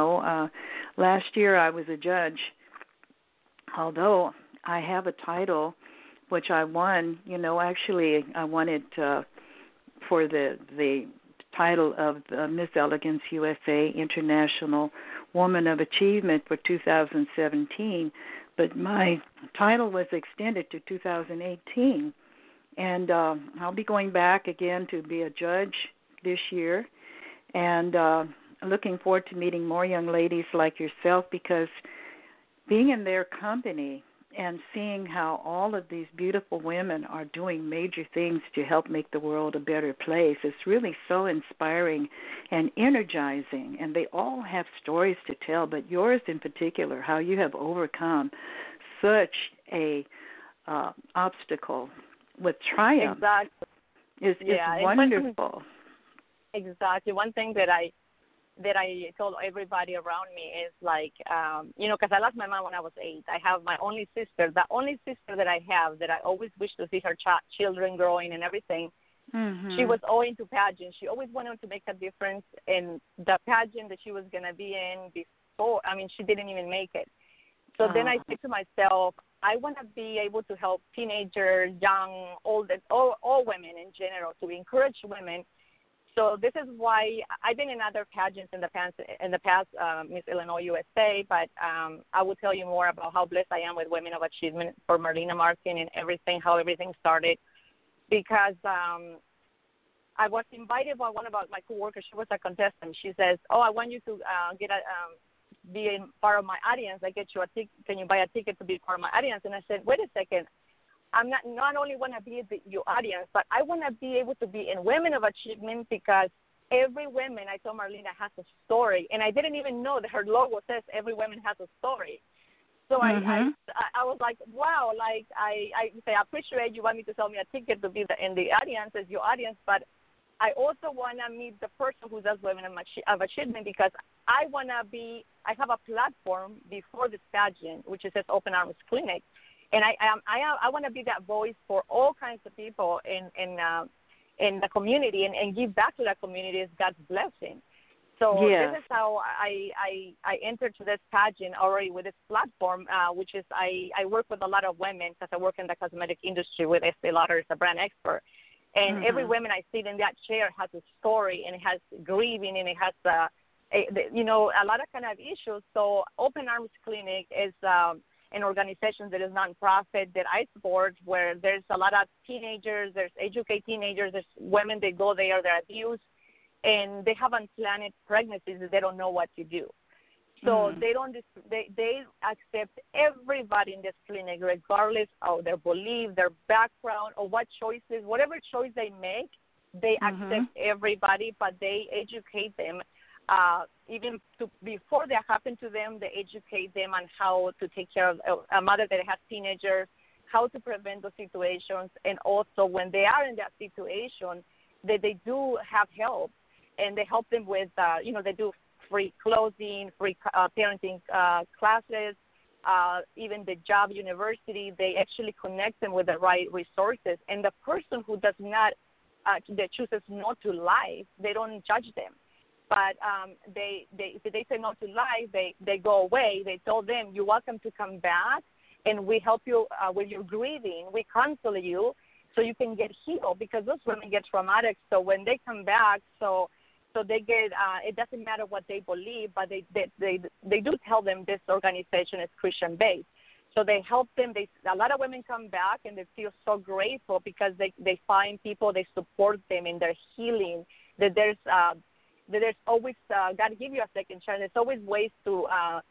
Last year I was a judge, although I have a title which I won. Actually I won it for the title of Miss Elegance USA International Woman of Achievement for 2017, but my title was extended to 2018. And I'll be going back again to be a judge this year, and looking forward to meeting more young ladies like yourself, because being in their company and seeing how all of these beautiful women are doing major things to help make the world a better place is really so inspiring and energizing. And they all have stories to tell, but yours in particular, how you have overcome such a obstacle with triumph, is wonderful. Exactly. One thing that I told everybody around me is because I lost my mom when I was 8. I have my only sister, the only sister that I have that I always wish to see her children growing and everything. Mm-hmm. She was all into pageants. She always wanted to make a difference in the pageant that she was going to be in before. I mean, she didn't even make it. So then I said to myself, I want to be able to help teenagers, young, old, all women in general, to encourage women. So this is why I've been in other pageants in the past, Miss Illinois USA, but I will tell you more about how blessed I am with Women of Achievement for Marlena Martin and everything, how everything started. Because I was invited by one of my coworkers. She was a contestant. She says, I want you to be in part of my audience. I get you a ticket. Can you buy a ticket to be part of my audience? And I said, wait a second. I'm not only want to be your audience, but I want to be able to be in Women of Achievement, because every woman, I told Marlena, has a story. And I didn't even know that her logo says every woman has a story. So I was like, wow, I say, I appreciate you want me to sell me a ticket to be in the audience as your audience, but I also want to meet the person who does Women of Achievement, because I have a platform before this pageant, which says Open Arms Clinic. And I want to be that voice for all kinds of people in the community and give back to that community as God's blessing. So This is how I entered to this pageant already with this platform, which is I work with a lot of women, because I work in the cosmetic industry with Estee Lauder as a brand expert. And every woman I sit in that chair has a story, and it has grieving, and it has a lot of kind of issues. So Open Arms Clinic is an organization that is nonprofit that I support, where there's a lot of teenagers, there's educated teenagers, there's women that go there, they're abused, and they have unplanned pregnancies that they don't know what to do. So they accept everybody in this clinic, regardless of their belief, their background, or whatever choice they make, they accept everybody, but they educate them. Even before that happened to them, they educate them on how to take care of a mother that has teenagers, how to prevent those situations, and also when they are in that situation, that they do have help, and they help them with, they do free clothing, free parenting classes, even the job university. They actually connect them with the right resources, and the person who does not, that chooses not to lie, they don't judge them. But if they say no to life, they go away. They told them, you're welcome to come back, and we help you with your grieving. We counsel you so you can get healed, because those women get traumatic. So when they come back, so they get, it doesn't matter what they believe, but they do tell them this organization is Christian-based. So they help them. A lot of women come back, and they feel so grateful, because they find people, they support them in their healing, that there's always, God give you a second chance. There's always ways to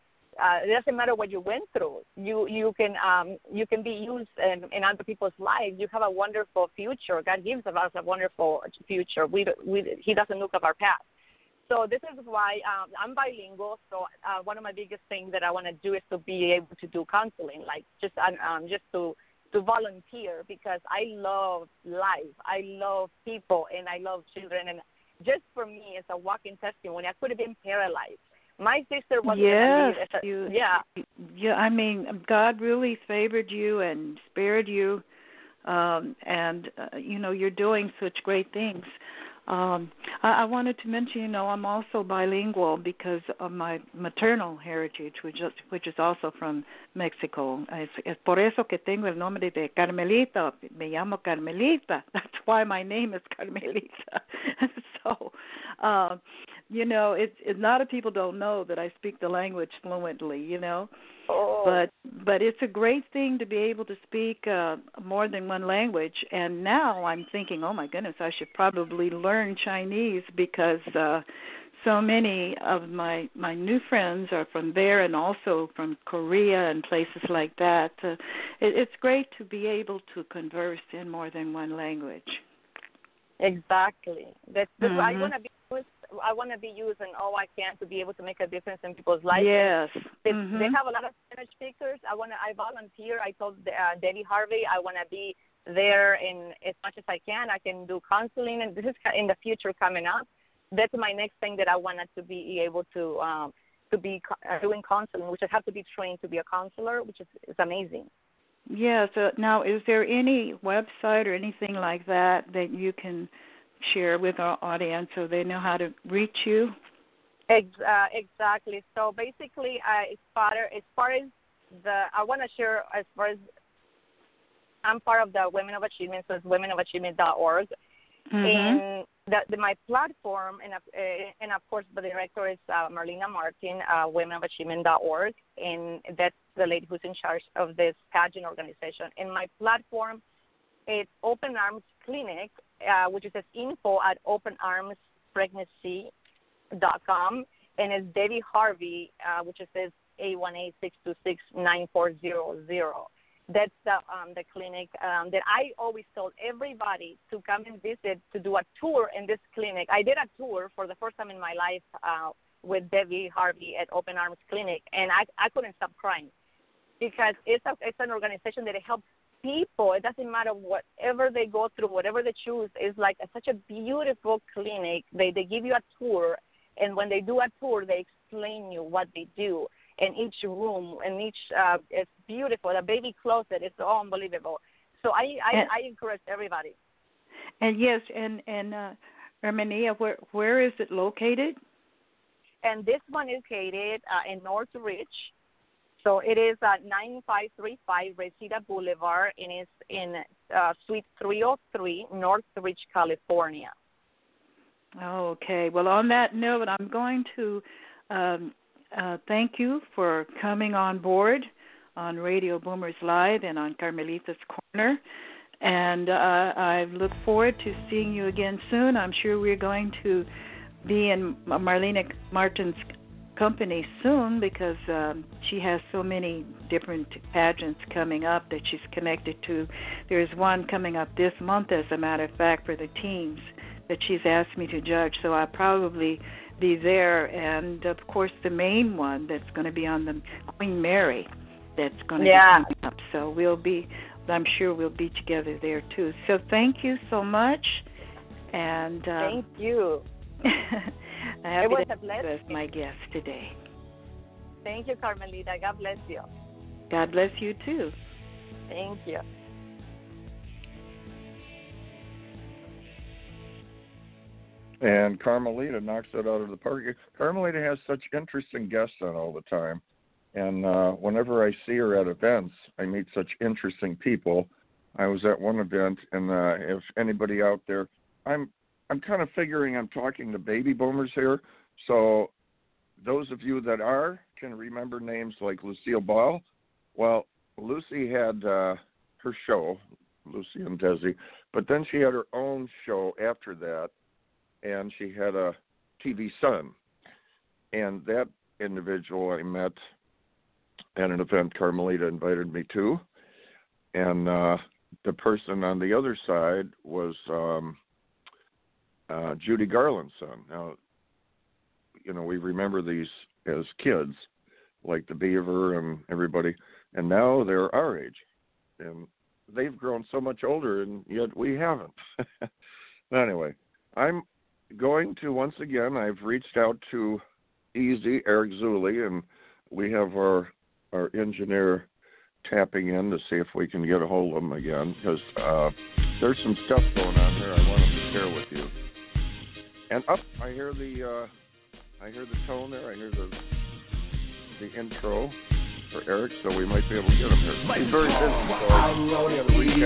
it doesn't matter what you went through. You can be used in other people's lives. You have a wonderful future. God gives us a wonderful future. He doesn't look at our past. So this is why I'm bilingual. So one of my biggest things that I want to do is to be able to do counseling, like just to volunteer, because I love life. I love people, and I love children. And just for me, it's a walking testimony. I could have been paralyzed. My sister wasn't Yeah, I mean, God really favored you and spared you, and you're doing such great things. I wanted to mention, I'm also bilingual because of my maternal heritage, which is also from Mexico. Es por eso que tengo el nombre de Carmelita. Me llamo Carmelita. That's why my name is Carmelita. So, a lot of people don't know that I speak the language fluently, But it's a great thing to be able to speak more than one language. And now I'm thinking, oh my goodness, I should probably learn Chinese, because so many of my new friends are from there, and also from Korea and places like that. It's great to be able to converse in more than one language. Exactly. That's I want to be using all I can to be able to make a difference in people's lives. Yes. They have a lot of Spanish speakers. I volunteer. I told Debbie Harvey I want to be there in as much as I can. I can do counseling, and this is in the future coming up. That's my next thing that I wanted to be able to be doing counseling, which I have to be trained to be a counselor, which is amazing. Yeah. So now, is there any website or anything like that you can share with our audience so they know how to reach you? Exactly. So basically, as far as I want to share, as far as I'm part of the Women of Achievement, so it's womenofAchievement.org. And my platform, and of course the director is Marlena Martin, womenofAchievement.org, and that's the lady who's in charge of this pageant organization. And my platform, it's Open Arms Clinic, which is info@openarmspregnancy.com, and it's Debbie Harvey, which is 818-626-9400. That's the clinic that I always told everybody to come and visit, to do a tour in this clinic. I did a tour for the first time in my life with Debbie Harvey at Open Arms Clinic, and I couldn't stop crying, because it's an organization that helps people. It doesn't matter whatever they go through, whatever they choose. It's like such a beautiful clinic. They give you a tour, and when they do a tour, they explain you what they do. In each room, it's beautiful. The baby closet, it's all unbelievable. So I encourage everybody. And yes, and Hermania, where is it located? And this one is located in Northridge. So it is 9535 Reseda Boulevard, and it's in Suite 303, Northridge, California. Okay. Well, on that note, I'm going to thank you for coming on board on Radio Boomers Live and on Carmelita's Corner. And I look forward to seeing you again soon. I'm sure we're going to be in Marlena Martin's company soon, because she has so many different pageants coming up that she's connected to. There's one coming up this month, as a matter of fact, for the teens that she's asked me to judge, so I'll probably be there. And of course the main one that's going to be on the Queen Mary that's going to be coming up, so I'm sure we'll be together there too. So thank you so much, and thank you. It was a blessing as my guest today. Thank you, Carmelita. God bless you. God bless you too. Thank you. And Carmelita knocks it out of the park. Carmelita has such interesting guests on all the time. And whenever I see her at events, I meet such interesting people. I was at one event, and if anybody out there, I'm kind of figuring I'm talking to baby boomers here. So those of you that can remember names like Lucille Ball. Well, Lucy had her show, Lucy and Desi, but then she had her own show after that, and she had a TV son. And that individual I met at an event Carmelita invited me to, and the person on the other side was Judy Garland's son. Now, we remember these as kids, like the Beaver and everybody, and now they're our age, and they've grown so much older, and yet we haven't. Anyway, I'm going to, once again, I've reached out to Eric Zuley, and we have our engineer tapping in to see if we can get a hold of him again, because there's some stuff going on here I want him to share with you. And I hear the tone there. I hear the intro for Eric, so we might be able to get him here. He's very busy, so we have to reach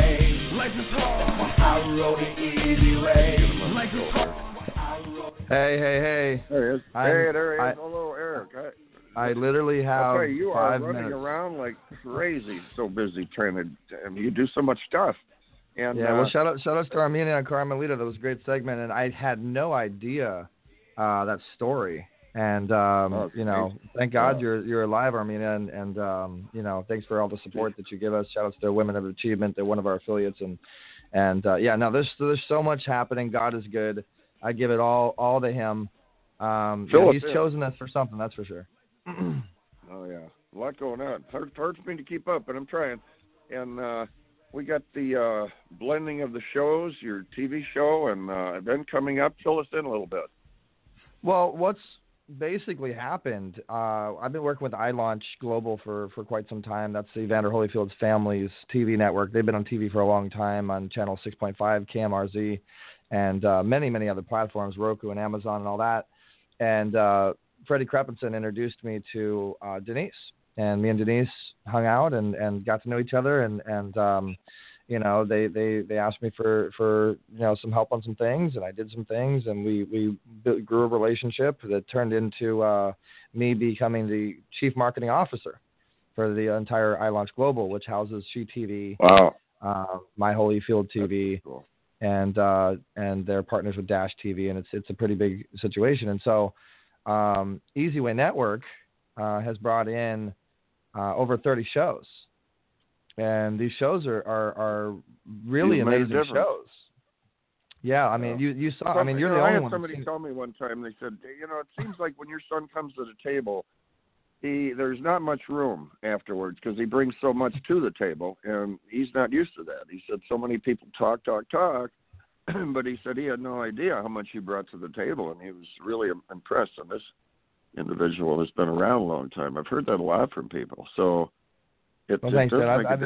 out. Hey. There he is. There he is. Hello, Eric. I literally have okay, you 5 are minutes. running around like crazy, so busy trying to. You do so much stuff. And well, shout out to Armenia and Carmelita. That was a great segment, and I had no idea that story. And thank God you're alive, Armenia, and thanks for all the support that you give us. Shout out to the Women of Achievement. They're one of our affiliates, and there's so much happening. God is good. I give it all to Him. He's chosen us for something, that's for sure. Oh yeah, a lot going on. Hard for me to keep up, but I'm trying. And we got the blending of the shows, your TV show, and event coming up. Fill us in a little bit. Well, what's basically happened, I've been working with iLaunch Global for quite some time. That's Evander Holyfield's family's TV network. They've been on TV for a long time on channel 6.5, KMRZ, and many other platforms, Roku and Amazon and all that. And Freddie Krepinson introduced me to Denise, and me and Denise hung out and got to know each other, and they asked me for some help on some things, and I did some things, and we grew a relationship that turned into me becoming the chief marketing officer for the entire iLaunch Global, which houses She TV, My Holyfield TV, cool. and they're partners with Dash TV, and it's a pretty big situation. And so Easy Way Network has brought in over 30 shows. And these shows are really amazing shows. Yeah, I mean, you saw. I mean, you're the only one. I had somebody tell me one time. They said, it seems like when your son comes to the table, there's not much room afterwards because he brings so much to the table, and he's not used to that. He said so many people talk, but he said he had no idea how much he brought to the table, and he was really impressed. And this individual has been around a long time. I've heard that a lot from people. So. Thanks,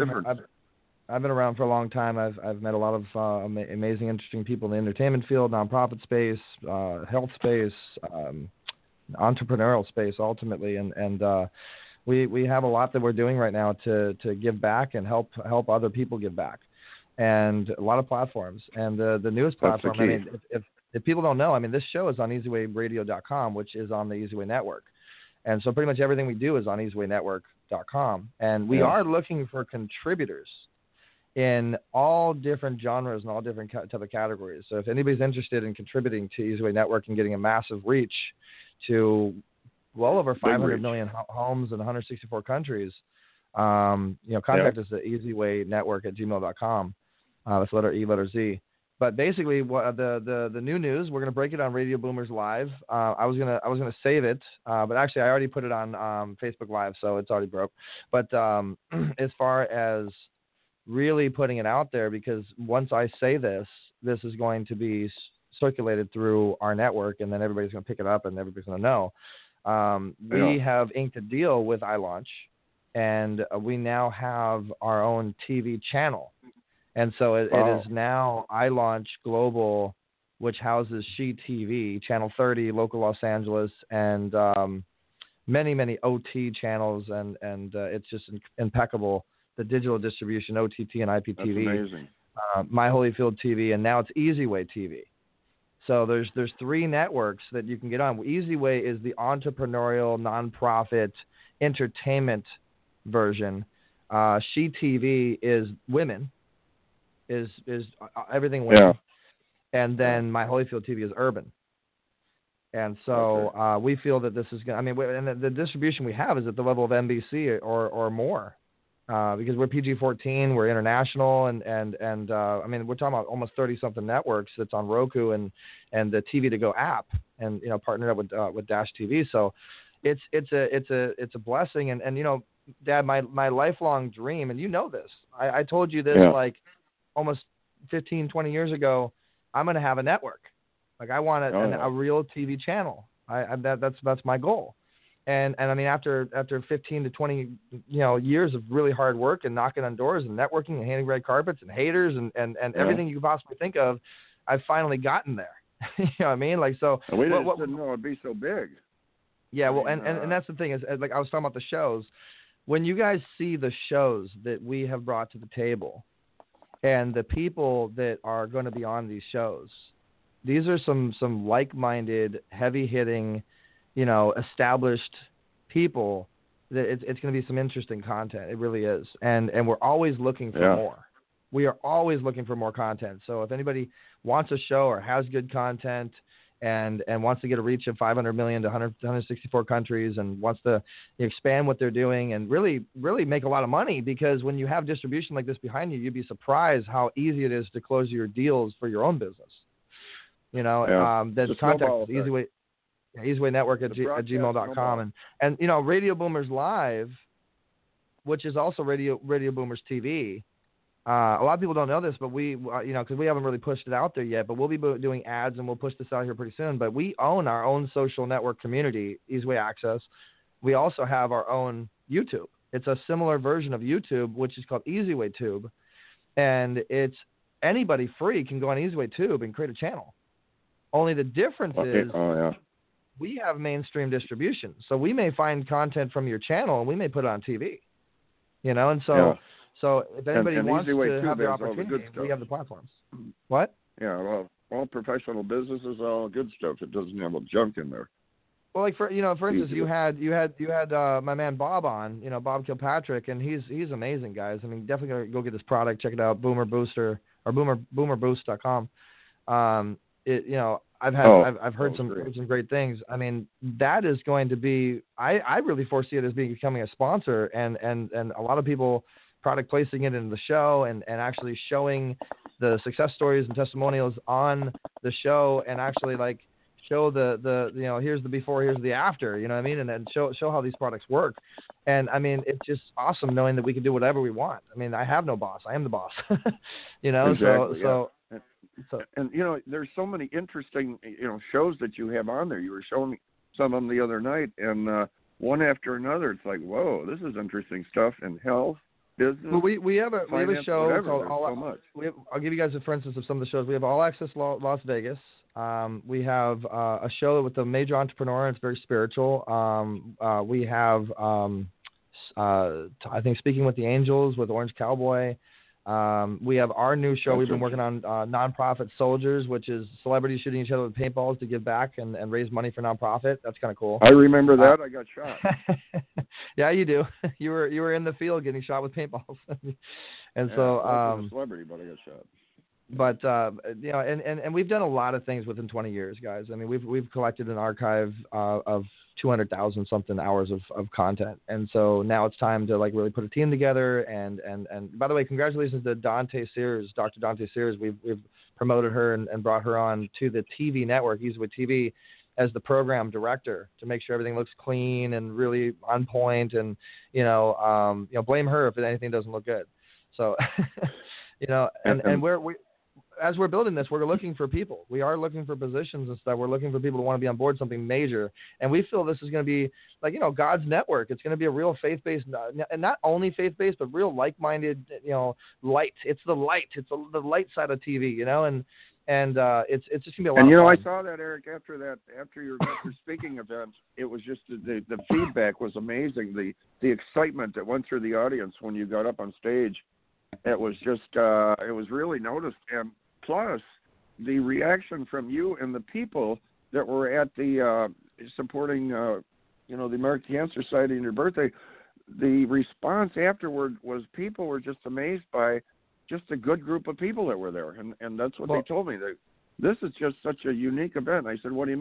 I've been around for a long time. I've met a lot of amazing, interesting people in the entertainment field, nonprofit space, health space, entrepreneurial space, ultimately, and we have a lot that we're doing right now to give back and help other people give back, and a lot of platforms. And the newest platform, I mean, if people don't know, I mean, this show is on EasyWayRadio.com, which is on the Easy Way Network. And so pretty much everything we do is on EasyWayNetwork.com. And we are looking for contributors in all different genres and all different type of categories. So if anybody's interested in contributing to Easy Way Network and getting a massive reach to well over 500 million homes in 164 countries, contact us at EasyWayNetwork@gmail.com. That's letter E, letter Z. But basically, the new news, we're going to break it on Radio Boomers Live. I was gonna save it, but actually I already put it on Facebook Live, so it's already broke. But as far as really putting it out there, because once I say this is going to be circulated through our network, and then everybody's going to pick it up, and everybody's going to know. We have inked a deal with iLaunch, and we now have our own TV channel. And so it is now iLaunch Global, which houses She TV, Channel 30, local Los Angeles, and many OT channels, and it's just impeccable. The digital distribution, OTT and IPTV. That's amazing. My Holyfield TV, and now it's Easy Way TV. So there's 3 networks that you can get on. Easy Way is the entrepreneurial, nonprofit, entertainment version. She TV is women. Is everything women, and then My Holyfield TV is urban, And so we feel that this is going to, and the distribution we have is at the level of NBC or more. Because we're PG-14, we're international, and we're talking about almost 30-something networks that's on Roku and the TV to Go app, and partnered up with Dash TV. So it's a blessing, and Dad, my lifelong dream, and this, I told you this like almost 15, 20 years ago. I'm going to have a network, like I want a real TV channel. That's my goal. And after 15 to 20 years of really hard work and knocking on doors and networking and handing red carpets and haters and everything you could possibly think of, I've finally gotten there. You know what I mean? Like, so and we didn't know it'd be so big. Yeah, well, and that's the thing is, like I was talking about the shows. When you guys see the shows that we have brought to the table and the people that are going to be on these shows, these are some like-minded, heavy-hitting, established people, that it's going to be some interesting content. It really is. And we're always looking for more. We are always looking for more content. So if anybody wants a show or has good content and wants to get a reach of 500 million to 164 countries and wants to expand what they're doing and really, really make a lot of money, because when you have distribution like this behind you, you'd be surprised how easy it is to close your deals for your own business. There's contact, Easyway Network at gmail.com. And Radio Boomers Live, which is also Radio Boomers TV. A lot of people don't know this, but we, because we haven't really pushed it out there yet, but we'll be doing ads and we'll push this out here pretty soon. But we own our own social network community, Easyway Access. We also have our own YouTube. It's a similar version of YouTube, which is called Easyway Tube. And it's anybody free can go on Easyway Tube and create a channel. Only the difference is we have mainstream distribution. So we may find content from your channel and we may put it on TV, and so if anybody wants to have the opportunity, we have the platforms. What? Yeah, well, all professional businesses, all good stuff. It doesn't have a junk in there. Well, like for instance, you had my man Bob on, Bob Kilpatrick, and he's amazing, guys. Definitely go get his product, check it out, Boomer Booster or boomerboost.com. I've heard some great things. That is going to be, I really foresee it as becoming a sponsor and a lot of people product placing it in the show and actually showing the success stories and testimonials on the show and actually like show the here's the before, here's the after, and then show how these products work. And it's just awesome knowing that we can do whatever we want. I have no boss. I am the boss. Exactly, So there's so many interesting, shows that you have on there. You were showing me some of them the other night, and one after another, it's like, whoa, this is interesting stuff in health, business. Well, we have a show called I'll give you guys for instance of some of the shows. We have All Access Las Vegas. We have a show with a major entrepreneur. It's very spiritual. We have I think Speaking with the Angels with Orange Cowboy. We have our new show. We've been working on Nonprofit Soldiers, which is celebrities shooting each other with paintballs to give back and raise money for nonprofit. That's kind of cool. I remember that. I got shot. Yeah, you do. You were in the field getting shot with paintballs, and so I was a celebrity, but I got shot. But and we've done a lot of things within 20 years, guys. We've collected an archive of 200,000 something hours of content, and so now it's time to like really put a team together. And by the way, congratulations to Dante Sears, Dr. Dante Sears. We've promoted her and brought her on to the TV network, Easyway TV, as the program director to make sure everything looks clean and really on point. And blame her if anything doesn't look good. So and we as we're building this, we're looking for people. We are looking for positions and stuff. We're looking for people who want to be on board something major. And we feel this is going to be like, God's network. It's going to be a real faith-based, and not only faith-based, but real like-minded, light. It's the light. It's the light side of TV, and it's just going to be a lot of fun. I saw that, Eric, after your speaking event, it was just the feedback was amazing. The excitement that went through the audience when you got up on stage, it was just, it was really noticed. And plus, the reaction from you and the people that were at the supporting, the American Cancer Society and your birthday, the response afterward was people were just amazed by just a good group of people that were there. And that's what they told me. This is just such a unique event. I said, what do you mean?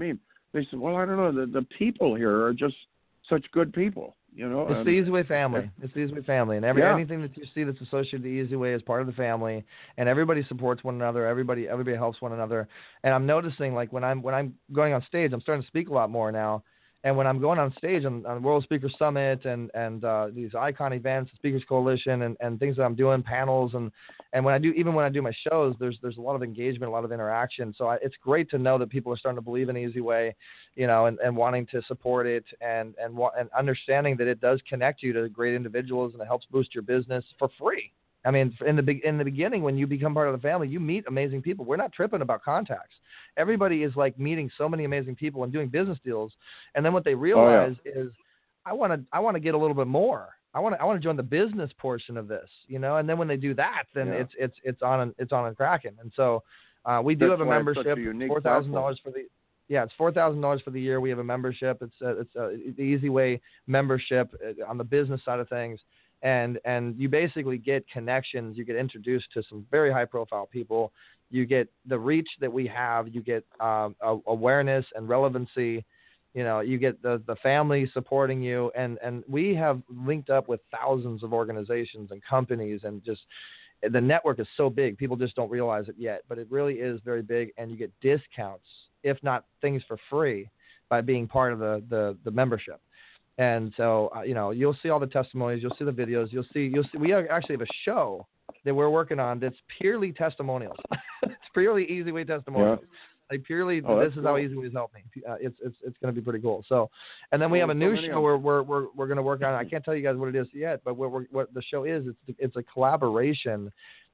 they said, well, I don't know, the people here are just such good people, you know. It's the Easy Way family. It's the Easy Way family, and anything that you see that's associated with the Easy Way is part of the family, and everybody supports one another. Everybody helps one another. And I'm noticing, like when I'm going on stage, I'm starting to speak a lot more now. And when I'm going on stage on World Speaker Summit and these icon events, Speakers Coalition, and things that I'm doing, panels, and when I do my shows, there's a lot of engagement, a lot of interaction. So it's great to know that people are starting to believe in Easy Way, you know, and wanting to support it and understanding that it does connect you to great individuals and it helps boost your business for free. I mean, in the beginning, when you become part of the family, you meet amazing people. We're not tripping about contacts. Everybody is like meeting so many amazing people and doing business deals. And then what they realize is, I want to get a little bit more. I want to join the business portion of this, you know. And then when they do that, then it's on and cracking. And so we do have a membership. $4,000 for the it's $4,000 for the year. We have a membership. It's the Easy Way membership on the business side of things. And you basically get connections. You get introduced to some very high-profile people. You get the reach that we have. You get awareness and relevancy. You know, you get the family supporting you. And we have linked up with thousands of organizations and companies, and just the network is so big. People just don't realize it yet, but it really is very big. And you get discounts, if not things for free, by being part of the membership. And so, you know, you'll see all the testimonies, you'll see the videos, you'll see. We actually have a show that we're working on that's purely testimonials. It's purely Easy Way testimonials. Yeah. Like purely, this is how Easy Way has helped me. It's going to be pretty cool. So, and then we have a new show we're going to work on. I can't tell you guys what it is yet, but what the show is, it's a collaboration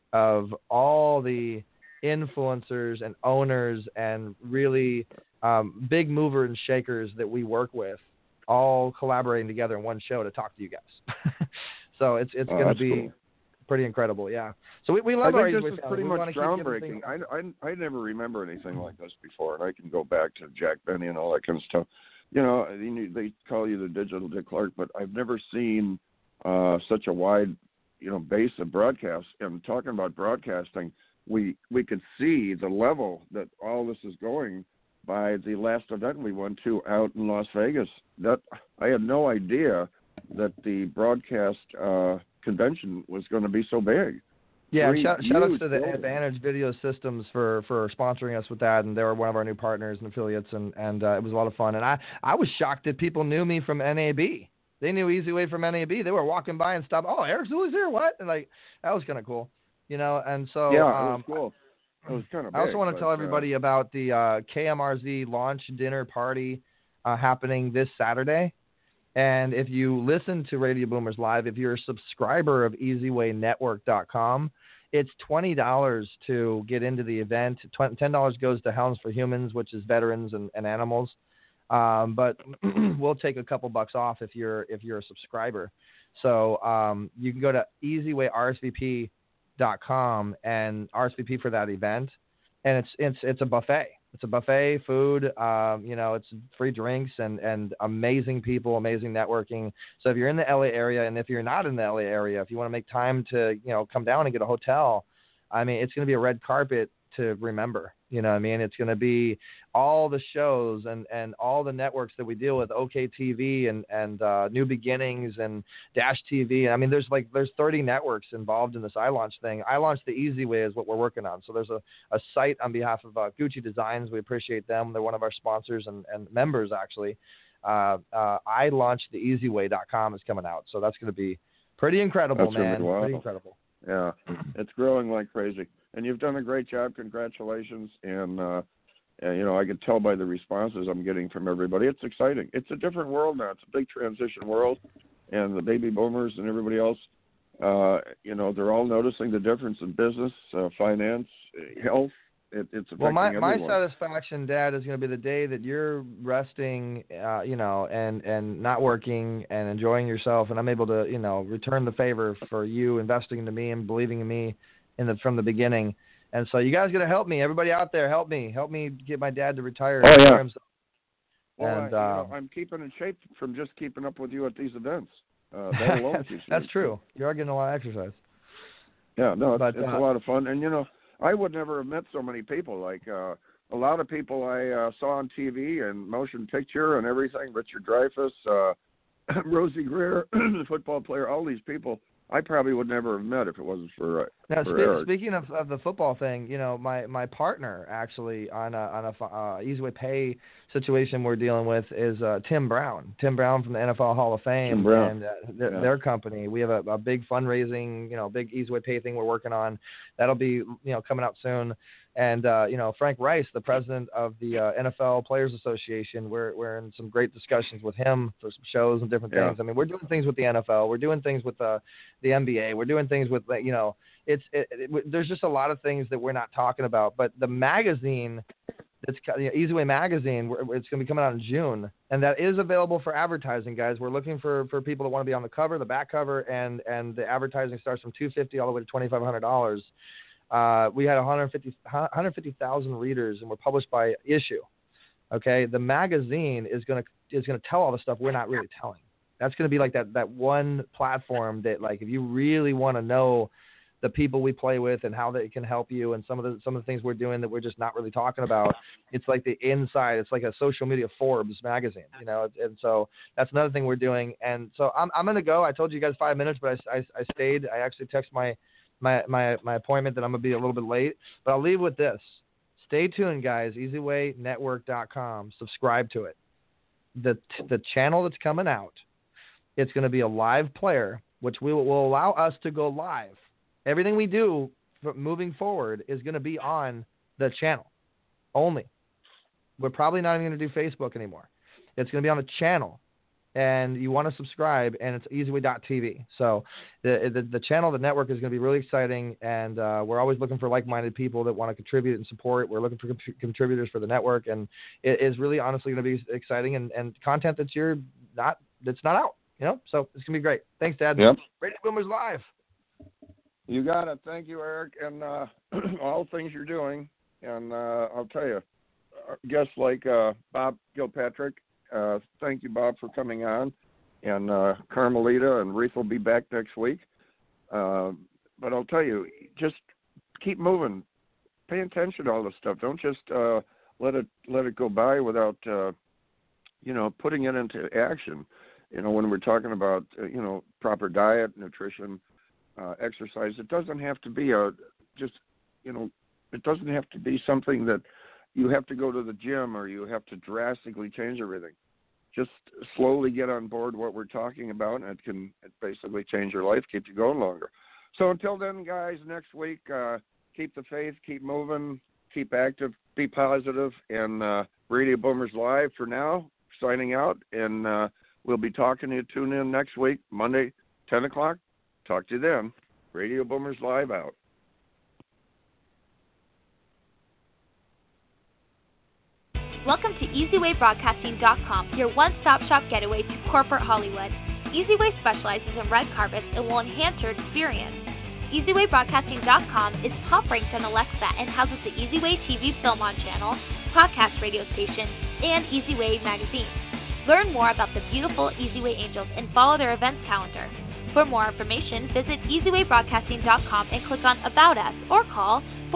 of all the influencers and owners and really big mover and shakers that we work with, all collaborating together in one show to talk to you guys. So it's going to be pretty incredible, yeah. So we love our Easy Way family. This is pretty much groundbreaking. I never remember anything like this before, and I can go back to Jack Benny and all that kind of stuff. You know, they call you the digital Dick Clark, but I've never seen such a wide, you know, base of broadcasts. And talking about broadcasting, we could see the level that all this is going by the last event we went to out in Las Vegas. That I had no idea that the broadcast convention was going to be so big. Yeah, shout outs to the Advantage Video Systems for sponsoring us with that, and they were one of our new partners and affiliates, and it was a lot of fun. And I was shocked that people knew me from NAB. They knew Easy Way from NAB. They were walking by and stopped. Oh, Eric Zuley's here, what? And like, that was kind of cool, you know. And so yeah, it was cool. It was kind of big, I also want to tell everybody about the KMRZ launch dinner party happening this Saturday. And if you listen to Radio Boomers Live, if you're a subscriber of EasyWayNetwork.com, it's $20 to get into the event. $10 goes to Helms for Humans, which is veterans and animals. But we'll take a couple bucks off if you're a subscriber. So you can go to EasyWayRSVP.com and RSVP for that event, and it's a buffet. It's a buffet, food, you know, it's free drinks and amazing people, amazing networking. So if you're in the LA area, and if you're not in the LA area, if you want to make time to, you know, come down and get a hotel, I mean, it's going to be a red carpet to remember. You know what I mean? It's going to be all the shows and all the networks that we deal with, OKTV and New Beginnings and Dash TV. I mean, there's 30 networks involved in this iLaunch thing. iLaunch the Easy Way is what we're working on. So there's a site on behalf of Gucci Designs. We appreciate them. They're one of our sponsors and members, actually. iLaunchTheEasyWay.com is coming out. So that's going to be pretty incredible, man. Wow. Pretty incredible. Yeah, it's growing like crazy. And you've done a great job. Congratulations. And, you know, I can tell by the responses I'm getting from everybody. It's exciting. It's a different world now. It's a big transition world. And the baby boomers and everybody else, you know, they're all noticing the difference in business, finance, health. It's affecting everyone. My satisfaction, Dad, is going to be the day that you're resting, you know, and not working and enjoying yourself, and I'm able to, you know, return the favor for you investing into me and believing in me from the beginning. And so you guys got to help me. Everybody out there, help me get my dad to retire. Oh, yeah. Well, and, you know, I'm keeping in shape from just keeping up with you at these events. That alone keeps me That's true. You are getting a lot of exercise. Yeah, no, it's a lot of fun. And, you know, I would never have met so many people. Like a lot of people I saw on TV and motion picture and everything. Richard Dreyfuss, Rosie Greer, the football player. All these people I probably would never have met if it wasn't for Eric. Speaking of the football thing, my partner actually on a Easy Way Pay situation we're dealing with is Tim Brown. Tim Brown from the NFL Hall of Fame and their company. We have a big fundraising, big Easy Way Pay thing we're working on. That'll be coming out soon. And Frank Rice, the president of the NFL Players Association, we're in some great discussions with him for some shows and different things. I mean, we're doing things with the NFL, we're doing things with the NBA, we're doing things with there's just a lot of things that we're not talking about. But the magazine, Easy Way Magazine, it's going to be coming out in June, and that is available for advertising, guys. We're looking for people that want to be on the cover, the back cover, and the advertising starts from $250 all the way to $2,500. We had 150,000 readers, and we're published by issue. Okay, the magazine is going to tell all the stuff we're not really telling. That's going to be like that one platform that, like, if you really want to know the people we play with and how they can help you, and some of the things we're doing that we're just not really talking about, it's like the inside. It's like a social media Forbes magazine, And so that's another thing we're doing. And so I'm going to go. I told you guys 5 minutes, but I stayed. I actually texted my appointment that I'm going to be a little bit late, but I'll leave with this. Stay tuned, guys. EasyWayNetwork.com. Subscribe to it. The channel that's coming out, it's going to be a live player, which will allow us to go live. Everything we do moving forward is going to be on the channel only. We're probably not even going to do Facebook anymore. It's going to be on the channel. And you want to subscribe, and it's easyway.tv. So the channel, the network is going to be really exciting, and we're always looking for like-minded people that want to contribute and support. We're looking for contributors for the network, and it is really honestly going to be exciting and content that's not out. So it's going to be great. Thanks, Dad. Yep. Radio Boomers Live. You got it. Thank you, Eric, and all the things you're doing. And I'll tell you, guests like Bob Gilpatrick. Thank you, Bob, for coming on. And Carmelita and Reef will be back next week. But I'll tell you, just keep moving. Pay attention to all this stuff. Don't just let it go by without putting it into action. When we're talking about proper diet, nutrition, exercise, it doesn't have to be it doesn't have to be something that you have to go to the gym or you have to drastically change everything. Just slowly get on board what we're talking about, and it can basically change your life, keep you going longer. So until then, guys, next week, keep the faith, keep moving, keep active, be positive, and Radio Boomers Live for now, signing out, and we'll be talking to you. Tune in next week, Monday, 10 o'clock. Talk to you then. Radio Boomers Live out. Welcome to EasyWayBroadcasting.com, your one-stop shop getaway to corporate Hollywood. EasyWay specializes in red carpets and will enhance your experience. EasyWayBroadcasting.com is top-ranked on Alexa and houses the EasyWay TV Film On channel, podcast radio station, and EasyWay magazine. Learn more about the beautiful EasyWay Angels and follow their events calendar. For more information, visit EasyWayBroadcasting.com and click on About Us or call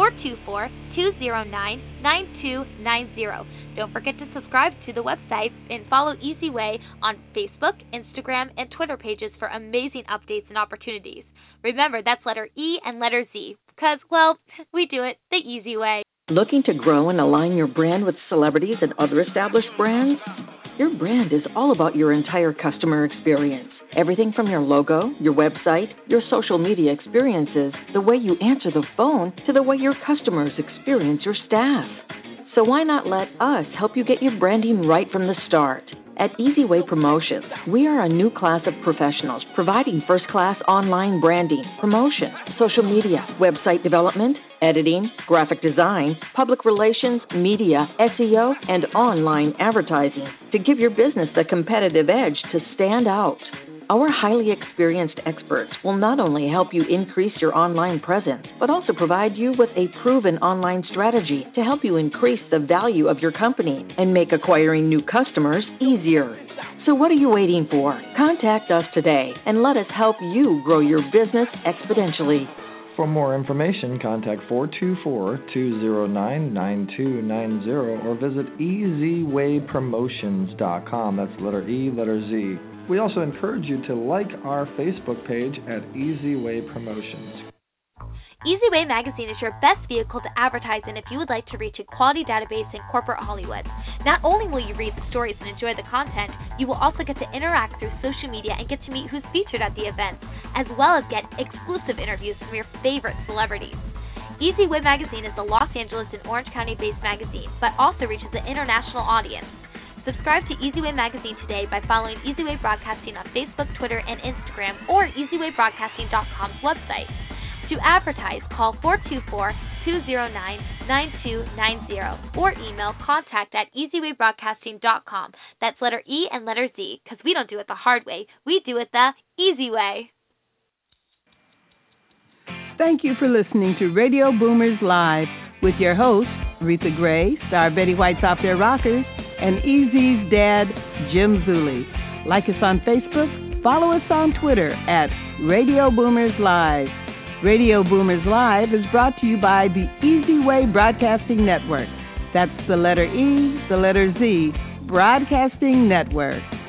424-209-9290. Don't forget to subscribe to the website and follow Easy Way on Facebook, Instagram, and Twitter pages for amazing updates and opportunities. Remember, that's letter E and letter Z, because, well, we do it the easy way. Looking to grow and align your brand with celebrities and other established brands? Your brand is all about your entire customer experience. Everything from your logo, your website, your social media experiences, the way you answer the phone, to the way your customers experience your staff. So why not let us help you get your branding right from the start? At Easy Way Promotions, we are a new class of professionals providing first-class online branding, promotion, social media, website development, editing, graphic design, public relations, media, SEO, and online advertising to give your business the competitive edge to stand out. Our highly experienced experts will not only help you increase your online presence, but also provide you with a proven online strategy to help you increase the value of your company and make acquiring new customers easier. So what are you waiting for? Contact us today and let us help you grow your business exponentially. For more information, contact 424-209-9290 or visit easywaypromotions.com. That's letter E, letter Z. We also encourage you to like our Facebook page at Easy Way Promotions. Easy Way Magazine is your best vehicle to advertise in if you would like to reach a quality database in corporate Hollywood. Not only will you read the stories and enjoy the content, you will also get to interact through social media and get to meet who's featured at the event, as well as get exclusive interviews from your favorite celebrities. Easy Way Magazine is a Los Angeles and Orange County-based magazine, but also reaches an international audience. Subscribe to Easy Way Magazine today by following Easy Way Broadcasting on Facebook, Twitter, and Instagram, or EasyWayBroadcasting.com's website. To advertise, call 424-209-9290 or email contact@easywaybroadcasting.com. That's letter E and letter Z, because we don't do it the hard way. We do it the easy way. Thank you for listening to Radio Boomers Live with your hosts, Aretha Gray, star Betty White's Out There Rockers, and Easy's dad, Jim Zuley. Like us on Facebook, follow us on Twitter at Radio Boomers Live. Radio Boomers Live is brought to you by the Easy Way Broadcasting Network. That's the letter E, the letter Z, Broadcasting Network.